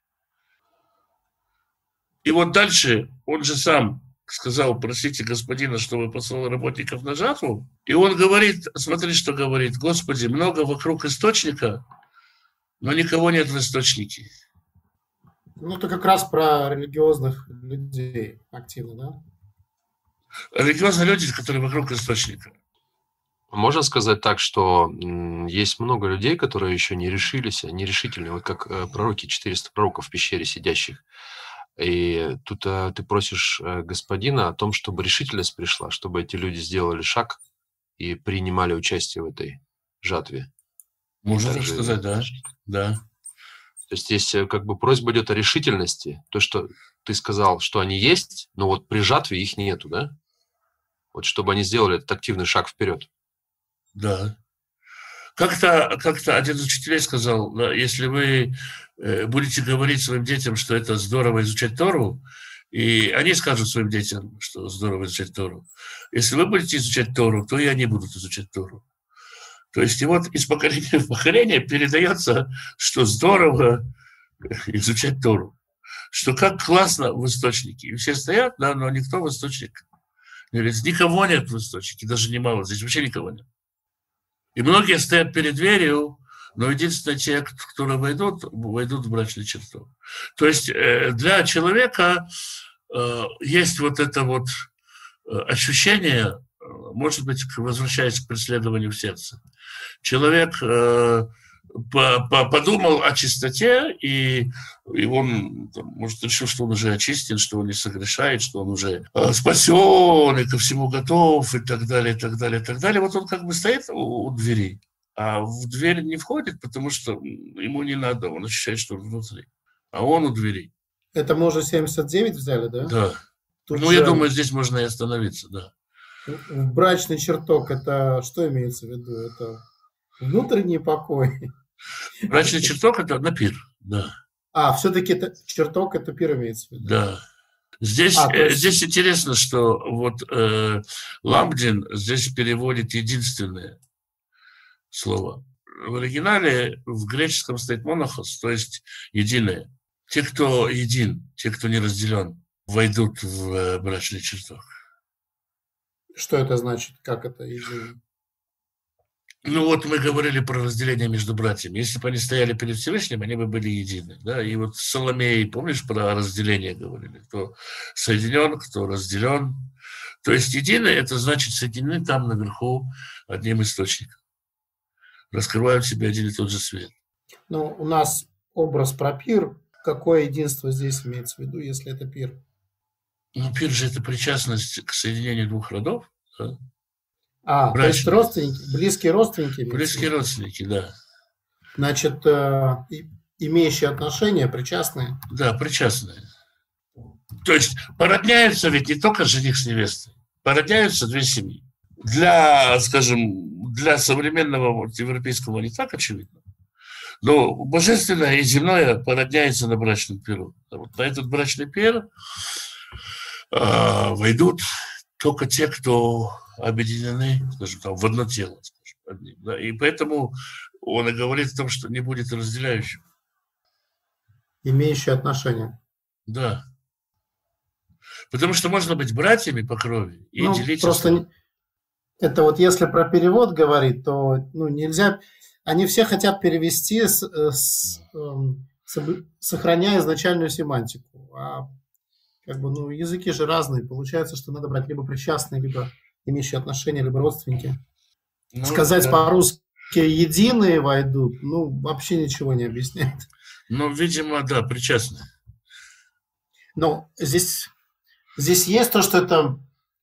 [SPEAKER 1] И вот дальше он же сам сказал, просите господина, чтобы послал работников на жатву. И он говорит, смотри, что говорит, Господи, много вокруг источника, но никого нет в источнике.
[SPEAKER 2] Ну, это как раз про религиозных людей активно, да?
[SPEAKER 1] Религиозные люди, которые вокруг источника.
[SPEAKER 4] Можно сказать так, что есть много людей, которые еще не решились, нерешительные, вот как пророки, четыреста пророков в пещере сидящих. И тут а, ты просишь господина о том, чтобы решительность пришла, чтобы эти люди сделали шаг и принимали участие в этой жатве.
[SPEAKER 1] Можно так сказать, да. да.
[SPEAKER 4] То есть здесь как бы просьба идет о решительности. То, что ты сказал, что они есть, но вот при жатве их нету, да? Вот чтобы они сделали этот активный шаг вперед.
[SPEAKER 1] Да. Как-то, как-то один из учителей сказал, да, если вы будете говорить своим детям, что это здорово изучать Тору, и они скажут своим детям, что здорово изучать Тору. Если вы будете изучать Тору, то и они будут изучать Тору. То есть и вот из поколения в поколение передается, что здорово изучать Тору. Что как классно в источнике. И все стоят, да, но никто в источник не говорит. Никого нет в источнике, даже немало, здесь вообще никого нет. И многие стоят перед дверью, Но единственное, те, которые войдут, войдут в брачный чертог. То есть для человека есть вот это вот ощущение, может быть, возвращаясь к преследованию в сердце. Человек подумал о чистоте, и, и он, там, может, решил, что он уже очистен, что он не согрешает, что он уже спасен и ко всему готов, и так далее, и так далее, и так далее. Вот он как бы стоит у, у двери, а в дверь не входит, потому что ему не надо, он ощущает, что он внутри, а он у двери.
[SPEAKER 2] Это мы уже семьдесят девять взяли, да?
[SPEAKER 1] Да.
[SPEAKER 2] Тут
[SPEAKER 1] ну,
[SPEAKER 2] же...
[SPEAKER 1] я думаю, здесь можно и остановиться, да.
[SPEAKER 2] Брачный чертог, это что имеется в виду? Это внутренний покой?
[SPEAKER 1] Брачный чертог – это на пир, да.
[SPEAKER 2] А, все-таки это, чертог – это пир имеется в виду?
[SPEAKER 1] Да. Здесь,
[SPEAKER 2] а, есть...
[SPEAKER 1] здесь интересно, что вот э, Ламдин здесь переводит единственное слово. В оригинале в греческом стоит монохос, то есть единое. Те, кто един, те, кто не разделен, войдут в э, брачный чертог.
[SPEAKER 2] Что это значит? Как это единое?
[SPEAKER 1] Ну вот мы говорили про разделение между братьями. Если бы они стояли перед Всевышним, они бы были едины. Да? И вот с Соломеей, помнишь, про разделение говорили? Кто соединен, кто разделен. То есть единое – это значит соединены там наверху одним источником. Раскрывают в себе один и тот же свет.
[SPEAKER 2] Ну, у нас образ про пир. Какое единство здесь имеется в виду, если это пир?
[SPEAKER 1] Ну, пир же – это причастность к соединению двух родов. Да?
[SPEAKER 2] А,
[SPEAKER 1] Брачные.
[SPEAKER 2] То есть родственники, близкие родственники?
[SPEAKER 1] Близкие родственники, да.
[SPEAKER 2] Значит, э, имеющие отношения, причастные?
[SPEAKER 1] Да, причастные. То есть породняются ведь не только жених с невестой, породняются две семьи. Для, скажем, для современного европейского не так очевидно. Но божественное и земное породняется на брачном пиру. Вот на этот брачный пир э, войдут только те, кто объединены, скажем, там, в одно тело. Скажем, одним, да? И поэтому он и говорит о том, что не будет разделяющих.
[SPEAKER 2] Имеющие отношения.
[SPEAKER 1] Да. Потому что можно быть братьями по крови и
[SPEAKER 2] ну,
[SPEAKER 1] делить...
[SPEAKER 2] Просто не... это вот если про перевод говорить, то ну, нельзя... Они все хотят перевести, с, с, с, сохраняя изначальную семантику. А как бы, ну, языки же разные. Получается, что надо брать либо причастные, либо имеющие отношения, либо родственники. Ну, Сказать да. по-русски «единые войдут», ну, вообще ничего не объясняет.
[SPEAKER 1] Ну, видимо, да, причастные.
[SPEAKER 2] Но здесь, здесь есть то, что это,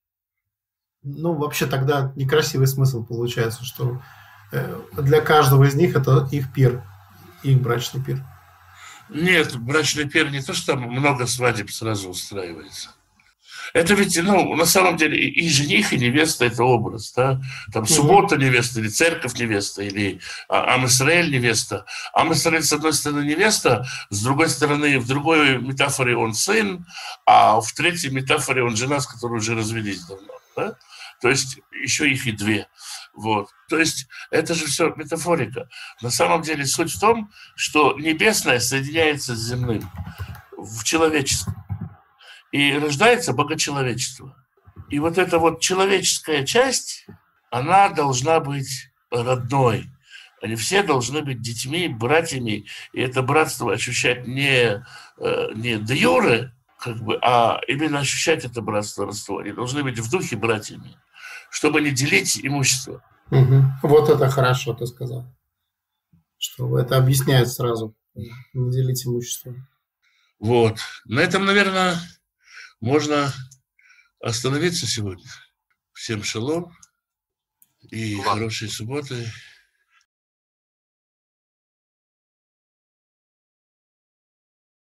[SPEAKER 2] ну, вообще тогда некрасивый смысл получается, что для каждого из них это их пир, их брачный пир.
[SPEAKER 1] Нет, брачный пир не то, что там много свадеб сразу устраивается. Это ведь, ну, на самом деле и жених, и невеста – это образ, да? Там суббота невеста, или церковь невеста, или Ам Исраэль невеста. Ам Исраэль, с одной стороны, невеста, с другой стороны, в другой метафоре он сын, а в третьей метафоре он жена, с которой уже развелись давно, да? То есть еще их и две. Вот. То есть это же все метафорика. На самом деле суть в том, что небесное соединяется с земным в человеческом. И рождается богочеловечество. И вот эта вот человеческая часть, она должна быть родной. Они все должны быть детьми, братьями. И это братство ощущать не, не де юре, как бы, а именно ощущать это братство, родство. Они должны быть в духе братьями, чтобы не делить имущество.
[SPEAKER 2] Угу. Вот это хорошо ты сказал. Что это объясняет сразу. Не делить имущество.
[SPEAKER 1] Вот. На этом, наверное, можно остановиться сегодня. Всем шалом и Ладно. Хорошей субботы.